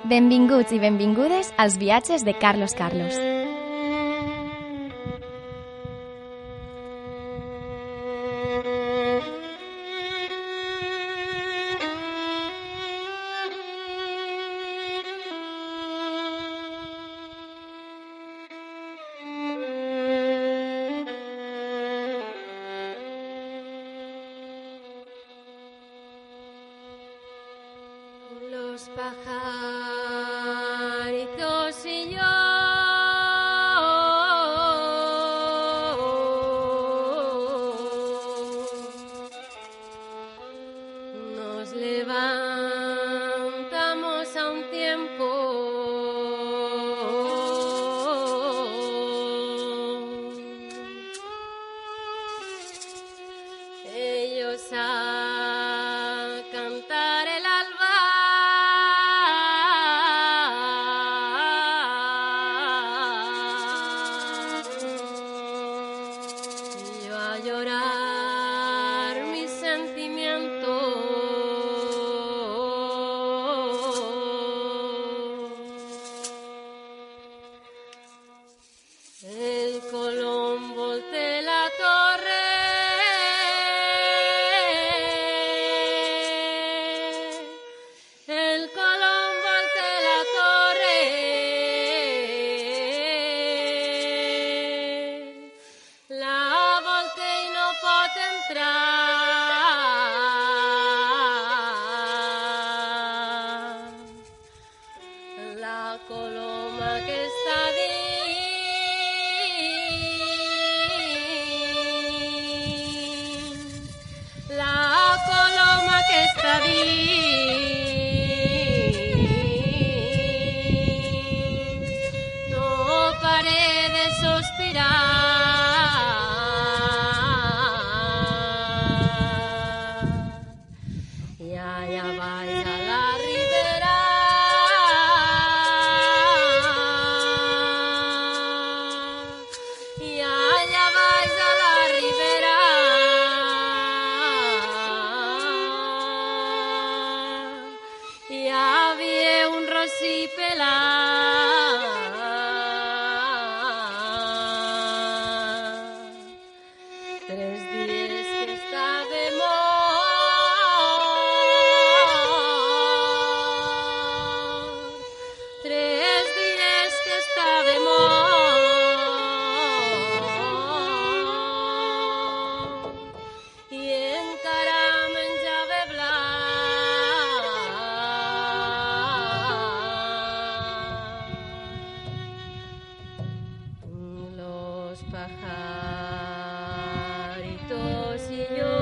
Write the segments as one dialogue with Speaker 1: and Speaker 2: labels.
Speaker 1: Benvinguts i benvingudes als viatges de Carlos Carlos.
Speaker 2: Los pajaritos y yo nos levantamos a un tiempo ellos a cantar el alba. Yo a llorar mis sentimientos. El Colón voltea la torre. El Colón voltea la torre. La voltea y no pot entrar. La coloma que està dins. La coloma que està dins. No paré de sospirar. I allà baix a la ribera i allà baix a la ribera hi havia un rossí pelat. 3 dies que estava mort. 3 dies que estava mort. I encara menjava blat. Los pajaritos y yo.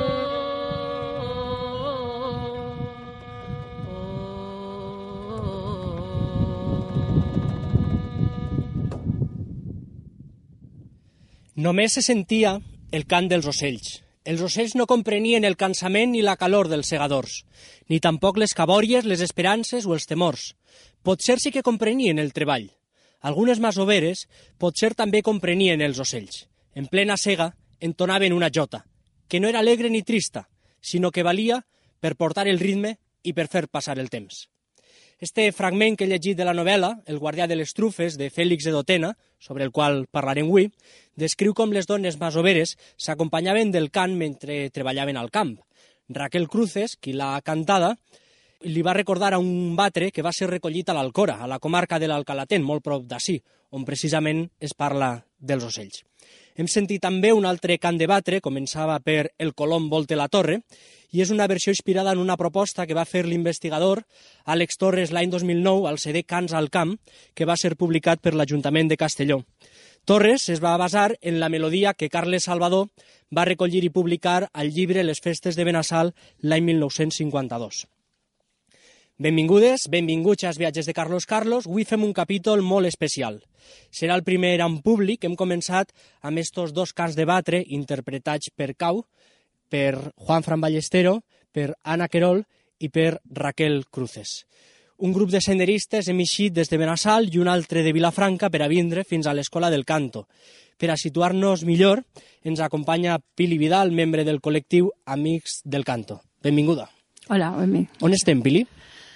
Speaker 3: Només se sentia el cant dels ocells. Els ocells no comprenien el cansament ni la calor dels segadors, ni tampoc les cabòries, les esperances o els temors. Potser sí que comprenien el treball. Algunes masoveres potser també comprenien els ocells. En plena sega entonaven una jota, que no era alegre ni trista, sinó que valia per portar el ritme i per fer passar el temps. Este fragment que he llegit de la novel·la, El guardià de les trufes, de Fèlix de Dotena, sobre el qual parlarem avui, descriu com les dones masoveres s'acompanyaven del cant mentre treballaven al camp. Raquel Cruces, qui l'ha cantada, li va recordar a un batre que va ser recollit a l'Alcora, a la comarca de l'Alcalatén, molt prop d'ací, on precisament es parla dels ocells. Hem sentit també un altre cant de batre, començava per El Colom volte la torre, i és una versió inspirada en una proposta que va fer l'investigador Àlex Torres l'any 2009 al CD Cants al camp, que va ser publicat per l'Ajuntament de Castelló. Torres es va basar en la melodia que Carles Salvador va recollir i publicar al llibre Les festes de Benassal l'any 1952. Benvingudes, benvinguts als viatges de Carlos Carlos. Avui fem un capítol molt especial. Serà el primer en públic. Hem començat amb estos 2 cants de batre interpretats per Cau, per Juan Fran Ballestero, per Ana Querol i per Raquel Cruces. Un grup de senderistes hem eixit des de Benassal i un altre de Vilafranca per a vindre fins a l'Escola del Canto. Per a situar-nos millor, ens acompanya Pili Vidal, membre del col·lectiu Amics del Canto. Benvinguda.
Speaker 4: Hola, benvingut.
Speaker 3: On estem, Pili?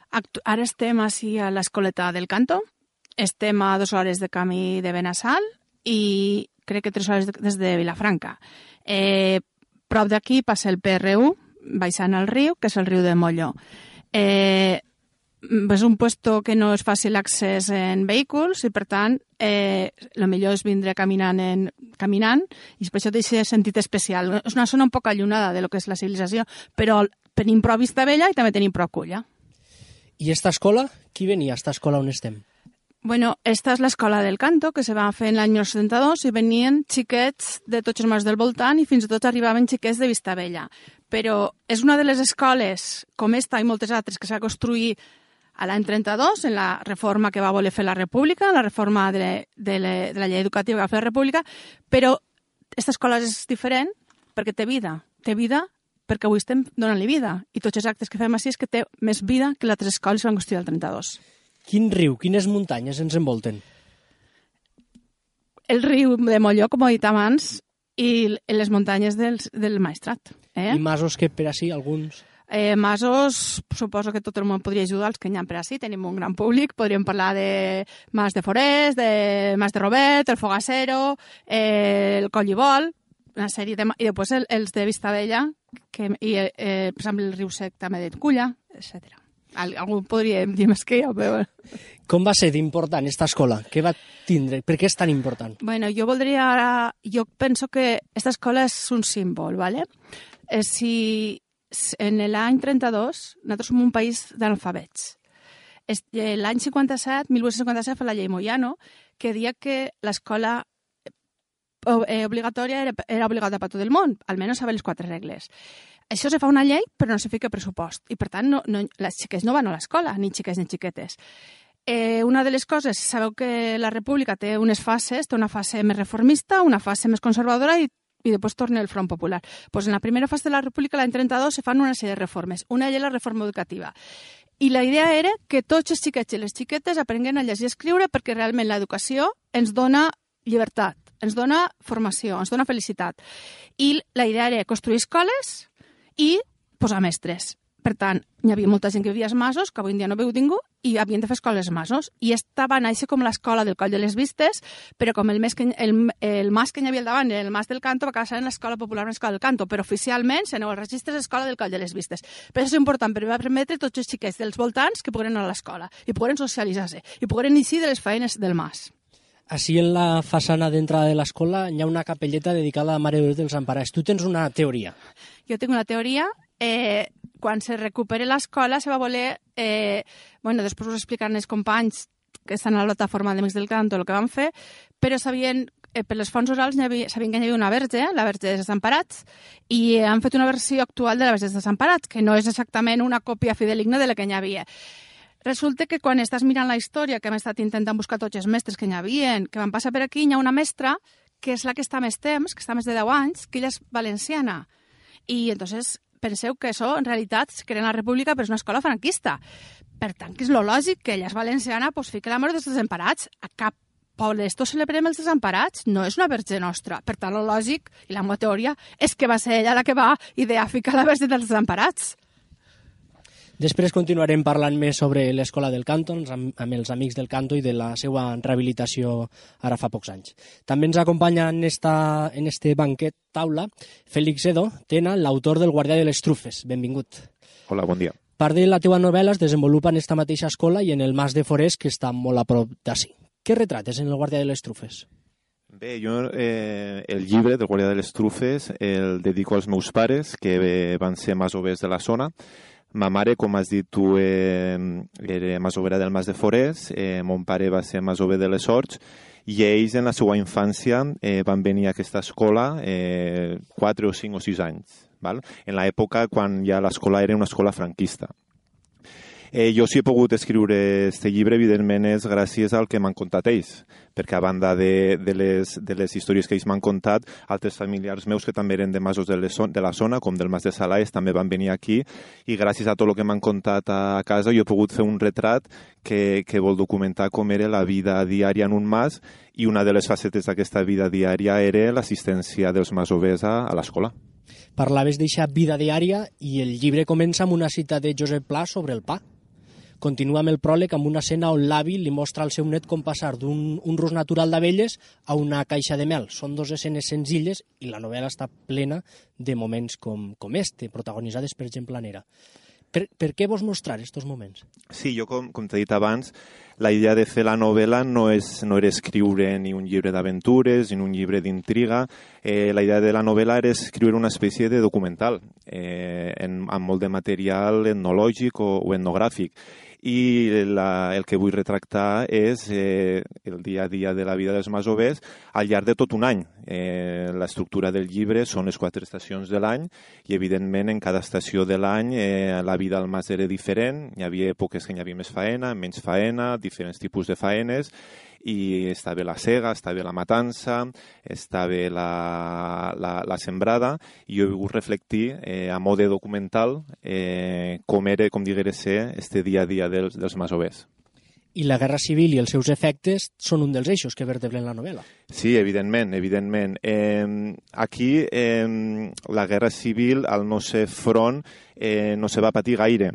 Speaker 4: Ara estem així a l'Escoleta del Canto, estem a 2 hores de camí de Benassal i crec que 3 hores des de Vilafranca. Prop d'aquí passa el PRU, baixant el riu, que és el riu de Molló. És un puesto que no és fàcil accés en vehicles i, per tant, el millor és vindre caminant i per això té aquest sentit especial. És una zona un poc allunyada de lo que és la civilització, però tenim prou Vistabella i també tenim prou Culla.
Speaker 3: I esta escola? Qui venia a esta escola on estem?
Speaker 4: Bueno, esta és l'escola del Canto, que se va fer en l'any 72 i venien xiquets de tots els mas del voltant i fins i tot arribaven xiquets de Vistabella. Però és una de les escoles, com esta i moltes altres, que s'ha construït a l'any 32, en la reforma que va voler fer la República, la reforma de la llei educativa que va fer la República, però aquesta escola és diferent perquè té vida perquè avui estem donant-li vida i tots els actes que fem així és que té més vida que les altres escoles que van construir el 32.
Speaker 3: Quin riu, quines muntanyes ens envolten?
Speaker 4: El riu de Molló, com he dit abans, i les muntanyes del Maestrat.
Speaker 3: I masos que per així, alguns?
Speaker 4: Masos, suposo que tot el món podria ajudar els que n'hi ha per així, tenim un gran públic, podríem parlar de Mas de Forès, de Mas de Robet, el Fogassero, el Collibol, una sèrie de... I després els de Vistabella, per exemple el riu Sec també de Culla, etc. Algú podria dir més que jo, però...
Speaker 3: Com va ser d'important aquesta escola? Què va tindre? Per què és tan important?
Speaker 4: Bueno, jo penso que aquesta escola és un símbol, ¿vale? Si en l'any 32 nosaltres som un país d'analfabets. L'any 57, 1857, fa la llei Moyano, que deia que l'escola obligatòria era obligatòria per tot el món, almenys saber les 4 regles. Això se fa una llei, però no se fica pressupost. I, per tant, les xiques no van a l'escola, ni xiques ni xiquetes. Una de les coses, sabeu que la República té unes fases, té una fase més reformista, una fase més conservadora i després torna el Front Popular. Pues en la primera fase de la República, l'any 32, se fan una sèrie de reformes. Una és la reforma educativa. I la idea era que tots els xiquets i les xiquetes aprenguin a llegir i escriure perquè realment l'educació ens dona llibertat, ens dona formació, ens dona felicitat. I la idea era construir escoles i posar mestres. Per tant, hi havia molta gent que vivia als masos, que avui en dia no veu ningú, i havien de fer escoles masos. I esta va néixer com l'escola del Coll de les Vistes, però com el mas que hi havia al davant, el mas del Canto, va acabar sent l'escola popular, l'escola del Canto, però oficialment, si aneu als registres, l'escola del Coll de les Vistes. Però això és important, perquè va permetre tots els xiquets dels voltants que pogueren anar a l'escola, i pogueren socialitzar-se, i pogueren iniciar de les feines del mas.
Speaker 3: Així en la façana d'entrada de l'escola hi ha una capelleta dedicada a Mare de Déu dels Emparats. Tu tens una teoria.
Speaker 4: Jo tinc una teoria. Quan se recupera l'escola se va voler... després us explicaran els companys que estan a la plataforma d'Amics del Canto el que van fer, però sabien, per les fonts orals sabien que hi havia una verge, la verge dels Desemparats, i han fet una versió actual de la verge dels Desemparats, que no és exactament una còpia fideligna de la que hi havia. Resulta que quan estàs mirant la història, que hem estat intentant buscar tots els mestres que hi havia, que van passar per aquí, hi ha una mestra que és la que està més temps, que està més de 10 anys, que ella és valenciana. I entonces penseu que això, en realitat, es crea en la República, però és una escola franquista. Per tant, que és lo lògic que ella és valenciana, doncs fica la mort dels desemparats. A cap poble d'esto celebrem els desemparats, no és una verge nostra. Per tant, lo lògic, i la meva teoria, és que va ser ella la que va idear ficar la verge dels desemparats.
Speaker 3: Després continuarem parlant més sobre l'Escola del Canto, amb els Amics del Canto i de la seva rehabilitació ara fa pocs anys. També ens acompanya en este banquet taula Félix Edo, Tena, l'autor del Guardià de les Trufes. Benvingut.
Speaker 5: Hola, bon dia.
Speaker 3: Part de la teva novel·la es desenvolupa en esta mateixa escola i en el Mas de Forès, que està molt a prop d'ací. Què retrates en el Guardià de les Trufes?
Speaker 5: Bé, jo el llibre del Guardià de les Trufes el dedico als meus pares, que van ser masovers de la zona. Ma mare, com has dit tu, era masovera del Mas de Forès, mon pare va ser masover de les Horts, i ells en la seva infància van venir a aquesta escola 4 o 5 o 6 anys, val? En l'època quan ja l'escola era una escola franquista. Jo sí he pogut escriure aquest llibre, evidentment, és gràcies al que m'han contat ells, perquè a banda de les històries que ells m'han contat, altres familiars meus que també eren de masos de la zona, com del Mas de Salaes, també van venir aquí, i gràcies a tot el que m'han contat a casa jo he pogut fer un retrat que vol documentar com era la vida diària en un mas, i una de les facetes d'aquesta vida diària era l'assistència dels masovers a l'escola.
Speaker 3: Parlaves d'eixa vida diària i el llibre comença amb una cita de Josep Pla sobre el pa. Continua amb el pròleg amb una escena on l'avi li mostra al seu net com passar d'un rus natural d'abelles a una caixa de mel. Són dos escenes senzilles i la novel·la està plena de moments com este, protagonitzades per gent planera. Per què vos mostrar aquests moments?
Speaker 5: Sí, jo, com t'he dit abans, la idea de fer la novel·la no era escriure ni un llibre d'aventures ni un llibre d'intriga. La idea de la novel·la era escriure una espècie de documental amb molt de material etnològic o etnogràfic. I el que vull retractar és el dia a dia de la vida dels masovers al llarg de tot un any. L'estructura del llibre són les 4 estacions de l'any i, evidentment, en cada estació de l'any la vida al mas era diferent. Hi havia èpoques que hi havia més faena, menys faena, diferents tipus de faenes, i estava la sega, estava la matança, estava la sembrada, i jo he volgut reflectir a mode documental com diguera ser este dia a dia dels masovers.
Speaker 3: I la Guerra Civil i els seus efectes són un dels eixos que vertebren la novel·la.
Speaker 5: Sí, evidentment. Aquí la Guerra Civil, al no ser front, no se va patir gaire.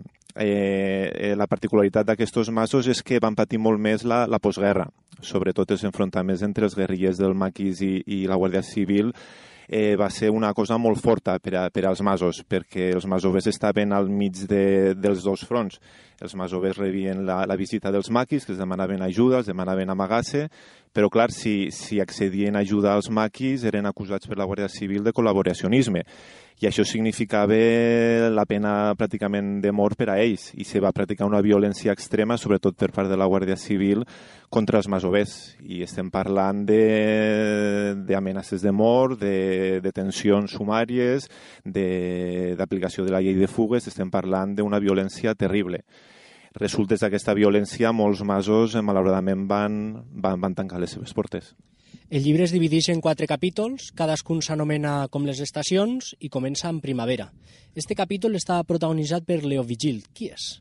Speaker 5: La particularitat d'aquests masos és que van patir molt més la postguerra, sobretot els enfrontaments entre els guerrillers del maquis i la Guàrdia Civil. Va ser una cosa molt forta per als masos, perquè els masovers estaven al mig dels dos fronts. Els masovers rebien la visita dels maquis, que els demanaven ajuda, els demanaven amagar-se, però, clar, si accedien a ajudar als maquis eren acusats per la Guàrdia Civil de col·laboracionisme. I això significava la pena pràcticament de mort per a ells, i se va practicar una violència extrema, sobretot per part de la Guàrdia Civil, contra els masovers. I estem parlant d'amenaces de mort, de detencions sumàries, d'aplicació de la llei de fugues. Estem parlant d'una violència terrible. Resultes d'aquesta violència, molts masos, malauradament, van tancar les seves portes.
Speaker 3: El llibre es divideix en 4 capítols, cadascun s'anomena com les estacions i comença en primavera. Este capítol està protagonitzat per Leo Vigil. Qui és?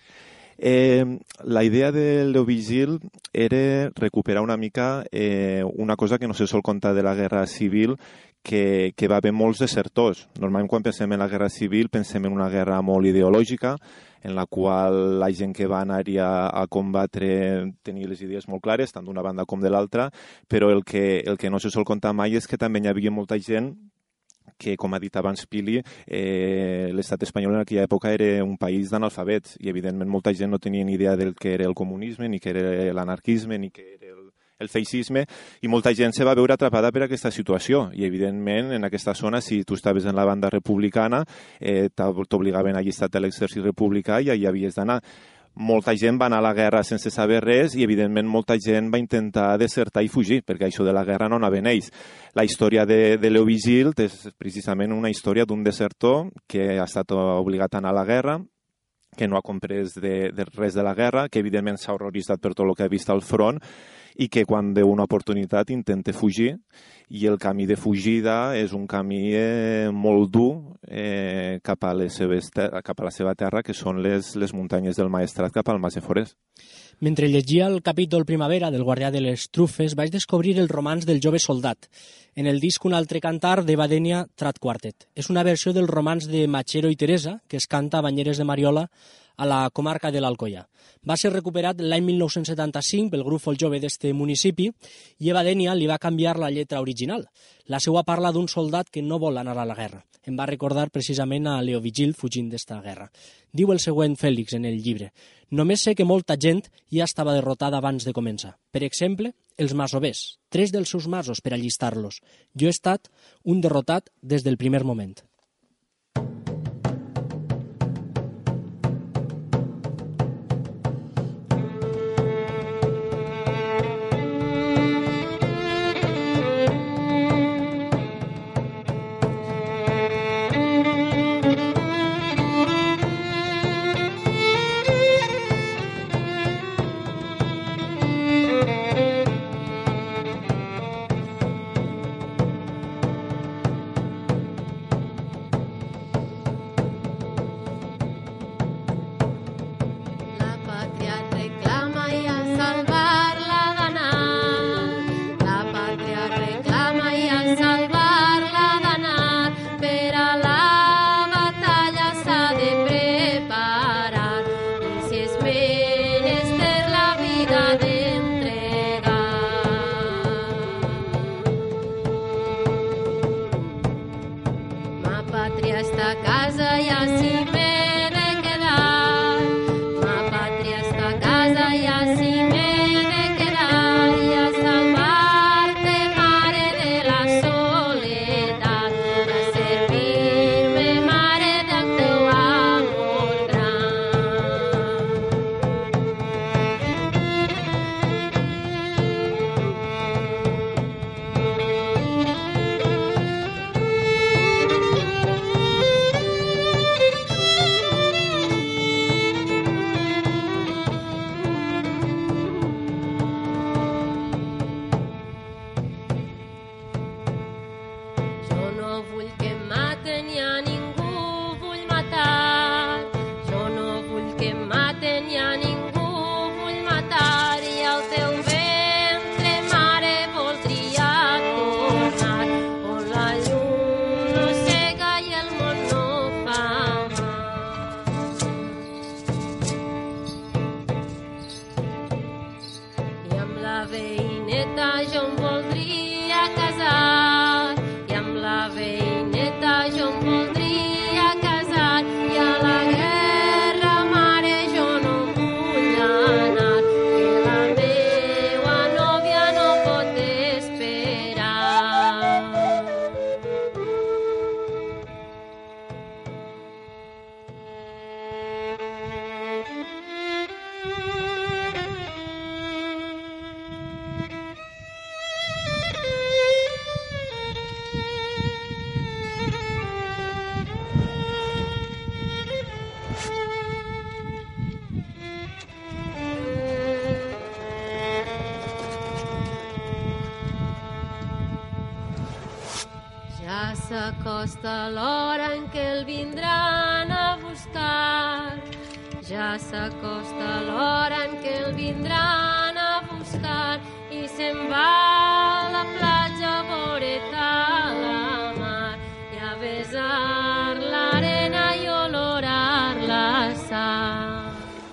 Speaker 5: La idea de Leo Vigil era recuperar una mica una cosa que no se sol contar de la Guerra Civil, que va haver molts desertors. Normalment, quan pensem en la Guerra Civil, pensem en una guerra molt ideològica, en la qual la gent que va anar-hi a combatre tenia les idees molt clares, tant d'una banda com de l'altra, però el que no se sol contar mai és que també hi havia molta gent que, com ha dit abans Pili, l'estat espanyol en aquella època era un país d'analfabets i, evidentment, molta gent no tenia ni idea del que era el comunisme, ni que era l'anarquisme, ni que era el feixisme, i molta gent se va veure atrapada per aquesta situació. I, evidentment, en aquesta zona, si tu estaves en la banda republicana, t'obligaven a allistar-te a l'exèrcit republicà i allà havies d'anar. Molta gent va anar a la guerra sense saber res i, evidentment, molta gent va intentar desertar i fugir, perquè això de la guerra no anaven ells. La història de Leo Vigil és precisament una història d'un desertor que ha estat obligat a anar a la guerra, que no ha comprès de res de la guerra, que, evidentment, s'ha horroritzat per tot el que ha vist al front, i que quan veu una oportunitat intenta fugir, i el camí de fugida és un camí molt dur cap a la seva terra, que són les muntanyes del Maestrat, cap al Mas de Forès.
Speaker 3: Mentre llegia el capítol Primavera del Guardià de les Trufes, vaig descobrir el romanç del jove soldat. En el disc Un altre cantar de Badenia Trat Quartet. És una versió del romanç de Machero i Teresa, que es canta a Banyeres de Mariola, a la comarca de l'Alcoià. Va ser recuperat l'any 1975 pel grup Folk Jove d'este municipi i a Badenia li va canviar la lletra original. La seva parla d'un soldat que no vol anar a la guerra. Em va recordar precisament a Leo Vigil fugint d'esta guerra. Diu el següent Fèlix en el llibre: només sé que molta gent ja estava derrotada abans de començar. Per exemple, els masovers, 3 dels seus masos per allistar-los. Jo he estat un derrotat des del primer moment.
Speaker 2: Ja s'acosta l'hora en què el vindran a buscar. Ja s'acosta l'hora en què el vindran a buscar i se'n va a la platja a voretar la mar i a besar l'arena i olorar la sal.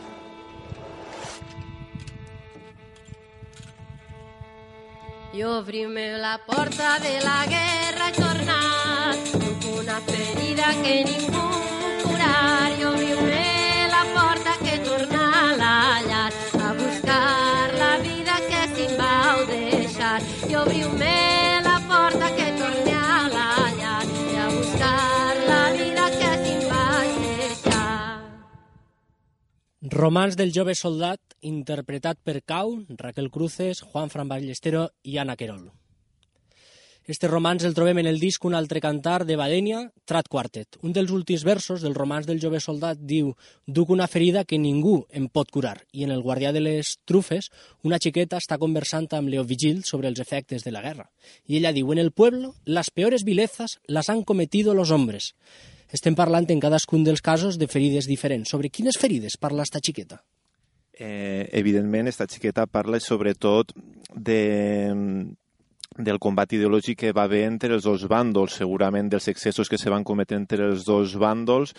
Speaker 2: I obrim-me la porta de la guerra i tornar, amb una ferida que ningú puc curar. I obrim-me la porta que torna a la llar, a buscar la vida que se'n vau deixar. I obriu-me la porta que torni a la llar, i a buscar la vida que se'n vaig deixar.
Speaker 3: Romans del jove soldat, interpretat per Cau, Raquel Cruces, Juan Fran Ballestero i Anna Querol. Este romanç el trobem en el disc Un altre cantar de Badènia, Trat Quartet. Un dels últims versos del romanç del jove soldat diu «Duc una ferida que ningú em pot curar». I en El guardià de les trufes, una xiqueta està conversant amb Leo Vigil sobre els efectes de la guerra. I ella diu «En el pueblo, las peores vilezas las han cometido los hombres». Estem parlant en cadascun dels casos de ferides diferents. Sobre quines ferides parla esta xiqueta?
Speaker 5: Evidentment, esta xiqueta parla sobretot del combat ideològic que va haver entre els dos bàndols, segurament dels excessos que se van cometre entre els dos bàndols,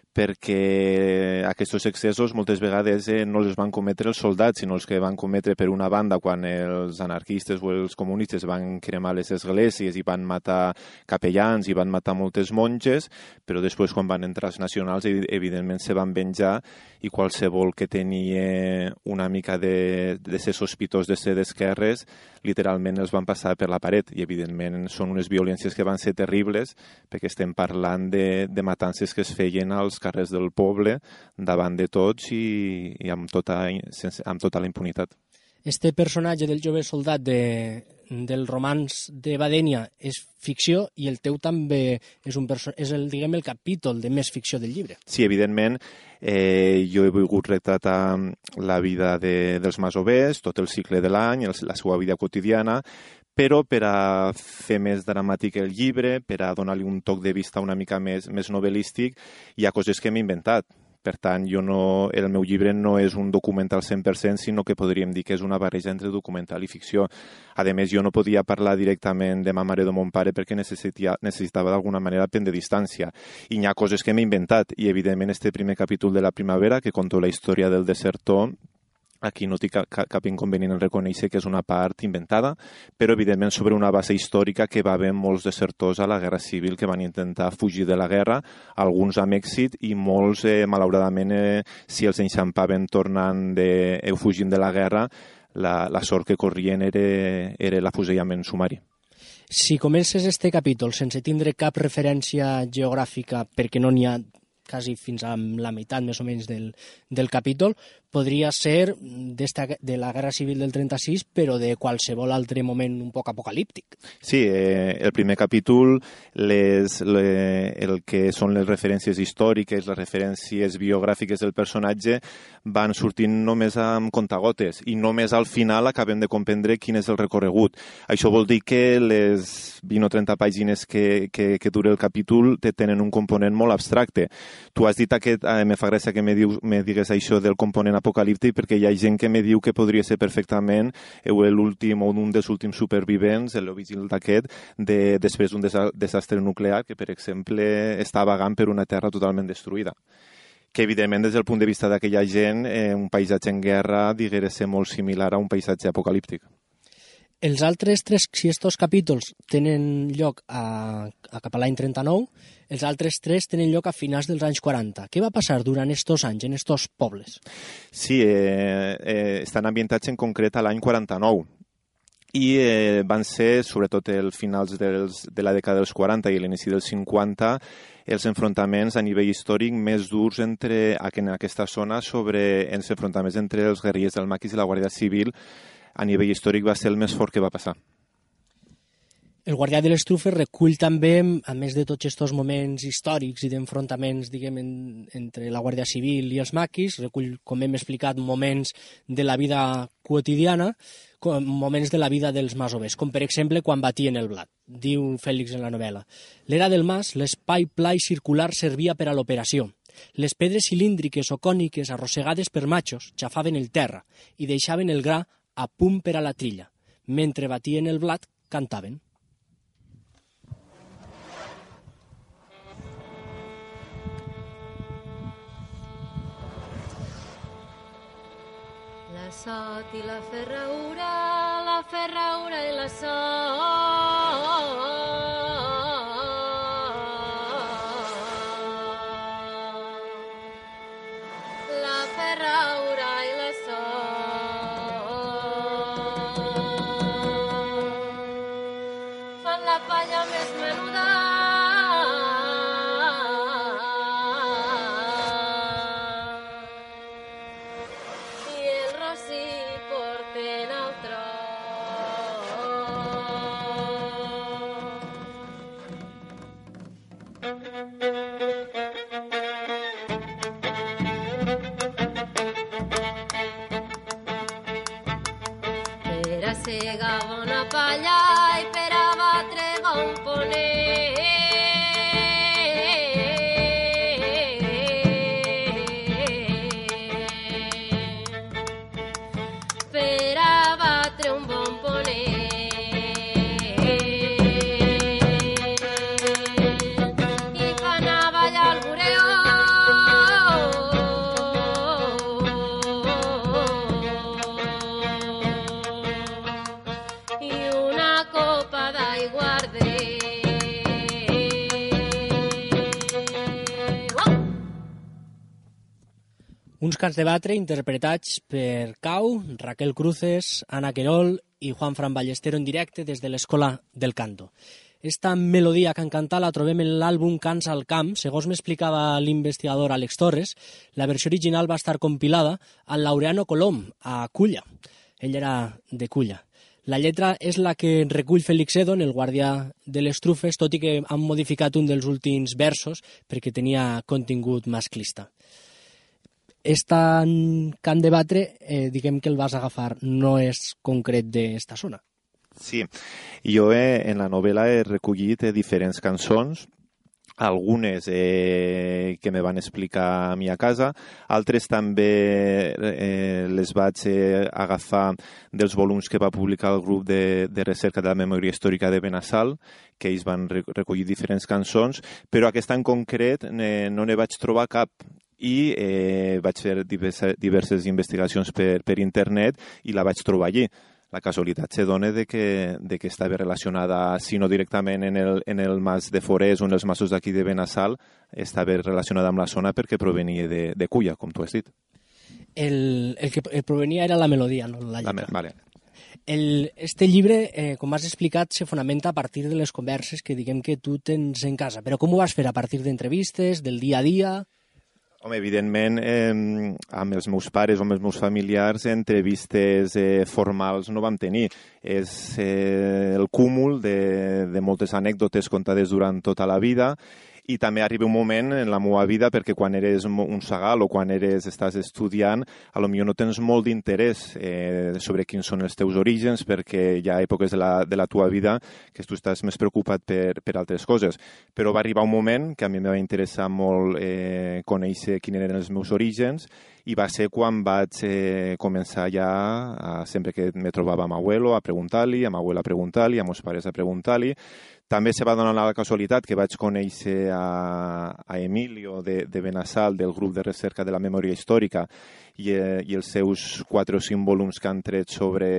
Speaker 5: perquè aquests excessos moltes vegades no els van cometre els soldats, sinó els que van cometre per una banda quan els anarquistes o els comunistes van cremar les esglésies i van matar capellans i van matar moltes monges, però després quan van entrar els nacionals evidentment se van venjar i qualsevol que tenia una mica de ser sospitós de ser d'esquerres literalment els van passar per la paret i evidentment són unes violències que van ser terribles perquè estem parlant de matances que es feien als carrers del poble davant de tots i amb tota la impunitat.
Speaker 3: Este personatge del jove soldat del romanç de Badènia és ficció i el teu també és el capítol de més ficció del llibre.
Speaker 5: Sí, evidentment, jo he volgut retratar la vida dels masovers, tot el cicle de l'any, la seva vida quotidiana, però per a fer més dramàtic el llibre, per a donar-li un toc de vista una mica més novel·lístic, hi ha coses que m'he inventat. Per tant, el meu llibre no és un documental 100%, sinó que podríem dir que és una barreja entre documental i ficció. A més, jo no podia parlar directament de ma mare o de mon pare perquè necessitava d'alguna manera prendre distància. I hi ha coses que m'he inventat. I, evidentment, este primer capítol de la primavera, que conto la història del desertor, aquí no tinc cap inconvenient en reconèixer que és una part inventada, però evidentment sobre una base històrica que va haver molts desertors a la Guerra Civil que van intentar fugir de la guerra, alguns amb èxit i molts, malauradament, si els enxampaven fugint de la guerra, la sort que corrien era l'afusellament sumari.
Speaker 3: Si comences este capítol sense tindre cap referència geogràfica, perquè no n'hi ha quasi fins a la meitat més o menys del capítol, podria ser de la Guerra Civil del 36, però de qualsevol altre moment un poc apocalíptic.
Speaker 5: Sí, el primer capítol, el que són les referències històriques, les referències biogràfiques del personatge, van sortint només amb contagotes i només al final acabem de comprendre quin és el recorregut. Això vol dir que les 20 o 30 pàgines que dura el capítol tenen un component molt abstracte. Tu has dit me fa gràcia que me digues això del component apocalíptic perquè hi ha gent que me diu que podria ser perfectament l'últim o un dels últims supervivents, el vigil d'aquest, després d'un desastre nuclear que, per exemple, està vagant per una terra totalment destruïda. Que, evidentment, des del punt de vista d'aquella gent, un paisatge en guerra diguera ser molt similar a un paisatge apocalíptic.
Speaker 3: Els altres si estos capítols tenen lloc cap a l'any 39, els altres 3 tenen lloc a finals dels anys 40. Què va passar durant estos anys en estos pobles?
Speaker 5: Sí, estan ambientats en concret a l'any 49. i van ser, sobretot els finals de la dècada dels 40 i l'inici dels 50, els enfrontaments a nivell històric més durs en aquesta zona sobre els enfrontaments entre els guerrillers del maquis i la Guàrdia Civil. A nivell històric va ser el més fort que va passar.
Speaker 3: El Guardià de les Trufes recull també, a més de tots aquests moments històrics i d'enfrontaments, diguem, entre la Guàrdia Civil i els maquis, recull, com hem explicat, moments de la vida quotidiana, moments de la vida dels masovers, com per exemple quan batien el blat. Diu Fèlix en la novel·la: l'era del mas, l'espai pla i circular servia per a l'operació. Les pedres cilíndriques o còniques arrossegades per machos xafaven el terra i deixaven el gra a punt per a la trilla. Mentre batien el blat, cantaven.
Speaker 2: La sot i la ferraura i la sot. La ferraura i la sot fan la palla més menuda. Segava una palla i per a batre bon poner. Per a batre un bon poner. I fan a ballar el bureó.
Speaker 3: Uns cants de batre interpretats per Cau, Raquel Cruces, Ana Querol i Juan Fran Ballestero en directe des de l'Escola del Canto. Esta melodia que han cantat la trobem en l'àlbum Cants al Camp. Segons m'explicava l'investigador Àlex Torres, la versió original va estar compilada al Laureano Colom, a Culla. Ell era de Culla. La lletra és la que recull Félix Edon, el guàrdia de les trufes, tot i que han modificat un dels últims versos perquè tenia contingut masclista. Esta cant de batre, diguem que el vas agafar, no és concret d'esta zona.
Speaker 5: Sí, jo en la novel·la he recollit diferents cançons, algunes que me van explicar a mi a casa, altres també les vaig agafar dels volums que va publicar el grup de recerca de la memòria històrica de Benassal, que ells van recollir diferents cançons, però aquesta en concret no ne vaig trobar cap. I vaig fer diverses investigacions per internet i la vaig trobar allí. La casualitat se dona de que estava relacionada, si no directament en el mas de Forès o en els masos d'aquí de Benassal, estava relacionada amb la zona perquè provenia de Culla, com tu has dit.
Speaker 3: El que provenia era la melodia, no la lletra.
Speaker 5: Vale.
Speaker 3: Este llibre, com has explicat, se fonamenta a partir de les converses que diguem que tu tens en casa. Però com ho vas fer? A partir d'entrevistes, del dia a dia?
Speaker 5: Home, evidentment, amb els meus pares o amb els meus familiars, entrevistes formals no vam tenir. És el cúmul de moltes anècdotes contades durant tota la vida i també arriba un moment en la meva vida perquè quan eres un segal o quan estàs estudiant, potser no tens molt d'interès sobre quins són els teus orígens perquè hi ha èpoques de la teva vida que tu estàs més preocupat per altres coses. Però va arribar un moment que a mi em va interessar molt conèixer quins eren els meus orígens i va ser quan vaig començar ja, sempre que me trobava amb abuelo, a preguntar-li, amb abuela a preguntar-li, amb meus pares a preguntar-li. També se va donar la casualitat que vaig conèixer a Emilio de Benassal, del grup de recerca de la memòria històrica, i els seus 4 o 5 volums que han tret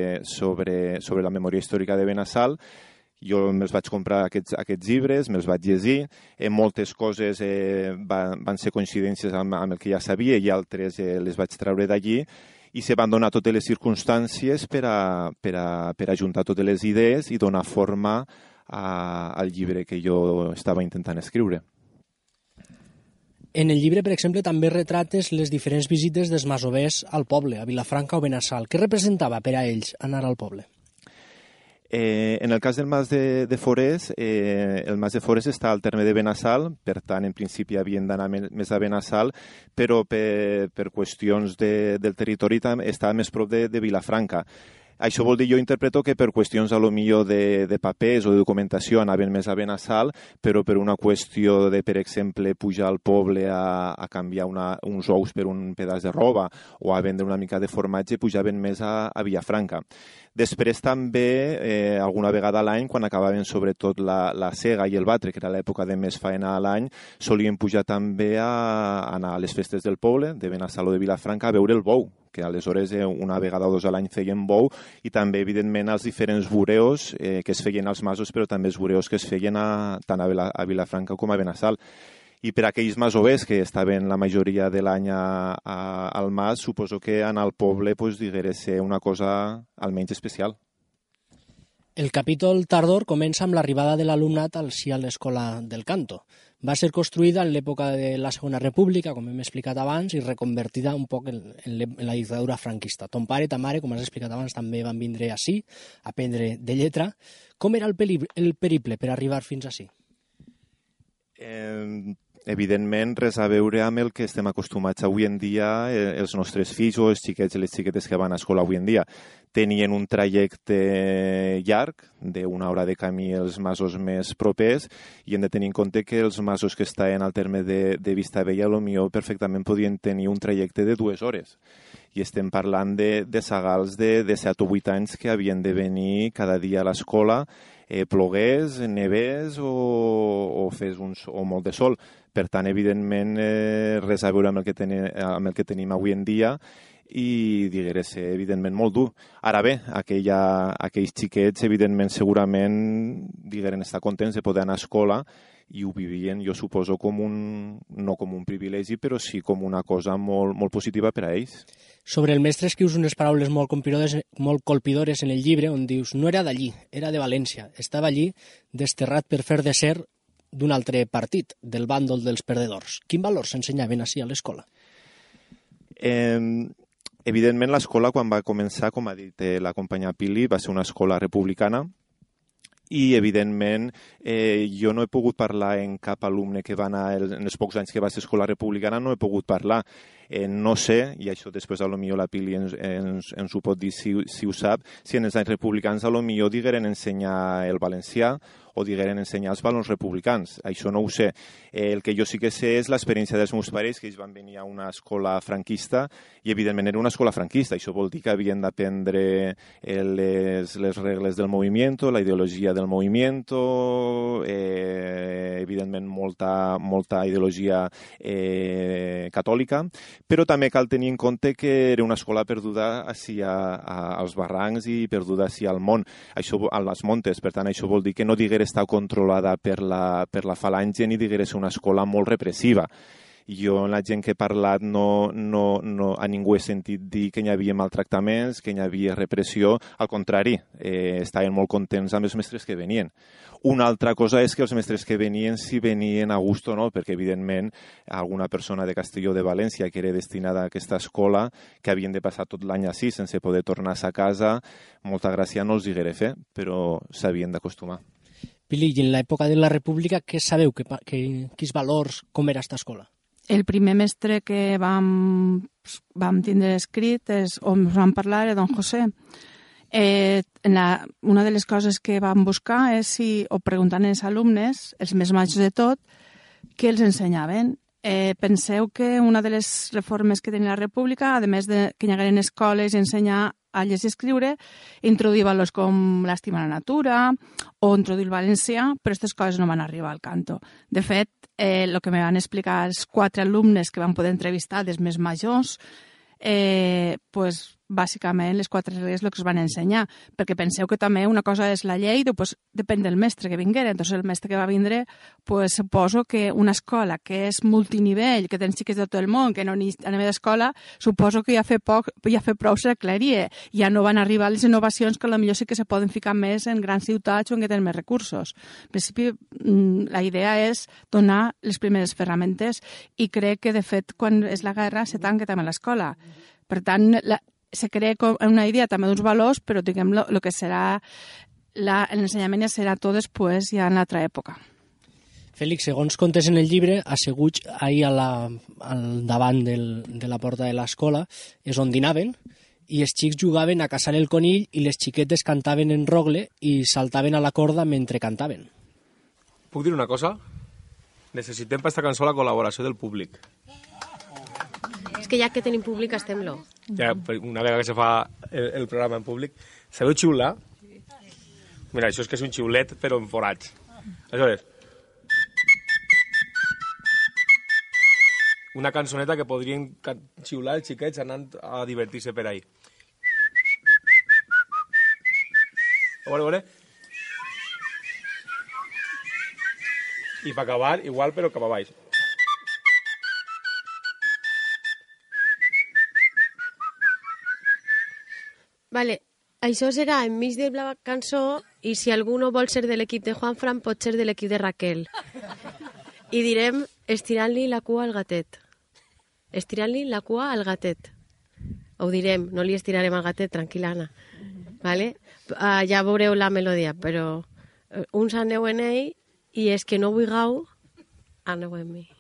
Speaker 5: sobre la memòria històrica de Benassal. Jo me'ls vaig comprar aquests llibres, me'ls vaig llegir, moltes coses van ser coincidències amb el que ja sabia i altres les vaig treure d'allí i se van donar totes les circumstàncies per a juntar totes les idees i donar forma al llibre que jo estava intentant escriure.
Speaker 3: En el llibre, per exemple, també retrates les diferents visites dels masovers al poble, a Vilafranca o Benassal. Què representava per a ells anar al poble?
Speaker 5: En el cas del Mas de Forès, el Mas de Forès està al terme de Benassal, per tant, en principi havien d'anar més a Benassal, però per qüestions del territori estava més prop de Vilafranca. Això vol dir, jo interpreto que per qüestions a lo millor de papers o de documentació anaven més a Benassal, però per una qüestió de, per exemple, pujar al poble a canviar uns ous per un pedaç de roba o a vendre una mica de formatge, pujaven més a Vilafranca. Després també, alguna vegada a l'any, quan acabaven sobretot la sega i el batre, que era l'època de més faena a l'any, solien pujar també a anar a les festes del poble, de Benassal o de Vilafranca, a veure el bou, que aleshores una vegada o dos a l'any feien bou, i també, evidentment, els diferents bureos que es feien als masos, però també els bureos que es feien tant a Vilafranca com a Benassal. I per aquells masovers que estaven la majoria de l'any al mas, suposo que anar al poble diguera ser una cosa almenys especial.
Speaker 3: El capítol Tardor comença amb l'arribada de l'alumnat a l'Escola del Canto. Va ser construïda en l'època de la Segona República, com hem explicat abans, i reconvertida un poc en la dictadura franquista. Ton pare i ta mare, com has explicat abans, també van vindre ací a aprendre de lletra. Com era el periple per arribar fins ací?
Speaker 5: Evidentment, res a veure amb el que estem acostumats avui en dia els nostres fills o els xiquets i les xiquetes que van a escola avui en dia. Tenien un trajecte llarg, d'una hora de camí els masos més propers, i hem de tenir en compte que els masos que estaven al terme de Vistabella potser perfectament podien tenir un trajecte de 2 hores. I estem parlant de sagals de 7 o 8 anys que havien de venir cada dia a l'escola, plogués, nevés o fes molt de sol. Per tant, evidentment, res a veure amb el que tenim avui en dia i diguera ser, evidentment, molt dur. Ara bé, aquells xiquets, evidentment, segurament digueren estar contents de poder anar a escola i ho vivien, jo suposo, no com un privilegi, però sí com una cosa molt, molt positiva per a ells.
Speaker 3: Sobre el mestre escrius unes paraules molt colpidores en el llibre, on dius, no era d'allí, era de València, estava allí desterrat per fer de ser d'un altre partit, del bàndol dels perdedors. Quin valor s'ensenyaven ací a l'escola?
Speaker 5: Evidentment, l'escola, quan va començar, com ha dit la companya Pili, va ser una escola republicana, i, evidentment, jo no he pogut parlar en cap alumne que va anar en els pocs anys que va ser escola republicana, no he pogut parlar. No sé, i això després potser la Pili ens ho pot dir si ho sap, si en els anys republicans potser digueren ensenyar el valencià o digueren ensenyar els valors republicans. Això no ho sé. El que jo sí que sé és l'experiència dels meus pares, que ells van venir a una escola franquista i, evidentment, era una escola franquista. Això vol dir que havien d'aprendre les regles del moviment, la ideologia del moviment, evidentment, molta ideologia catòlica, però també cal tenir en compte que era una escola perduda ací als barrancs i perduda ací al món, a les montes. Per tant, això vol dir que no diguera estar controlada per la falange ni diguera ser una escola molt repressiva. Jo, la gent que he parlat, a ningú he sentit dir que hi havia maltractaments, que hi havia repressió. Al contrari, estaven molt contents amb els mestres que venien. Una altra cosa és que els mestres que venien, si venien a gust o no, perquè, evidentment, alguna persona de Castelló de València que era destinada a aquesta escola, que havien de passar tot l'any així sense poder tornar a sa casa, molta gràcia no els diguera fer, però s'havien d'acostumar.
Speaker 3: Pili, i en l'època de la República, què sabeu? Quins valors, com era aquesta escola?
Speaker 4: El primer mestre que vam tindre escrit on vam parlar era don José. Una de les coses que vam buscar és o preguntant als alumnes, els més majors de tot, què els ensenyaven. Penseu que una de les reformes que tenia la República, a més de que hi hagueren escoles i ensenyar a llegir i escriure, introduir valors com l'estima a la natura o introduir el valencià, però aquestes coses no van arribar al canto. De fet, el que me van explicar els 4 alumnes que van poder entrevistar dels més majors, bàsicament les 4 regles el que es van ensenyar, perquè penseu que també una cosa és la llei, després depèn del mestre que vinguera. Entonces el mestre que va vindre, pues suposo que una escola que és multinivell, que tens xiques de tot el món, que no ni a la meva escola, suposo que ja fer prou s'aclaria. Ja no van arribar les innovacions que potser sí que se poden ficar més en grans ciutats o en què tenen més recursos. En principi, la idea és donar les primeres ferramentes i crec que, de fet, quan és la guerra se tanca també l'escola. Per tant, se crea una idea també d'uns valors, però diguem el que serà l'ensenyament ja serà tot després, ja en l'altra època.
Speaker 3: Fèlix, segons contes en el llibre, asseguts ahir al davant de la porta de l'escola és on dinaven, i els xics jugaven a caçar el conill i les xiquetes cantaven en rogle i saltaven a la corda mentre cantaven.
Speaker 6: Puc dir una cosa? Necessitem per aquesta cançó la col·laboració del públic.
Speaker 2: És que ja que tenim públic, estem-lo.
Speaker 6: Ja, una vegada que se fa el programa en públic. Sabeu xiular? Mira, això és que és un xiulet, però en forats. Aleshores, una cançoneta que podrien xiular els xiquets anant a divertir-se per ahí. A veure. I per acabar, igual, però cap a baix.
Speaker 2: Vale, això serà enmig de la cançó i si algú no vol ser de l'equip de Juanfran pot ser de l'equip de Raquel. I direm estirant-li la cua al gatet. Estirant-li la cua al gatet. Ho direm, no li estirarem al gatet, tranquil·la, Anna. Vale? Ja veureu la melodia, però uns aneu en ell i és que no vulgueu, aneu en mi.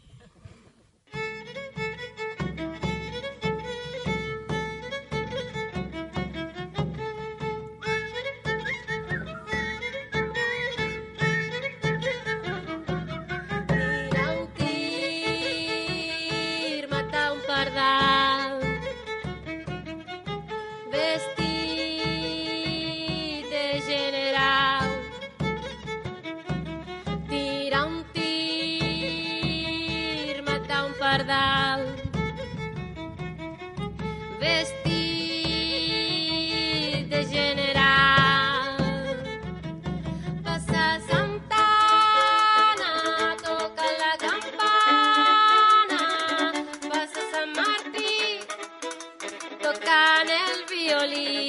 Speaker 2: Vestit de general, passa Santana, toca la campana, passa Sant Martí, tocant el violí,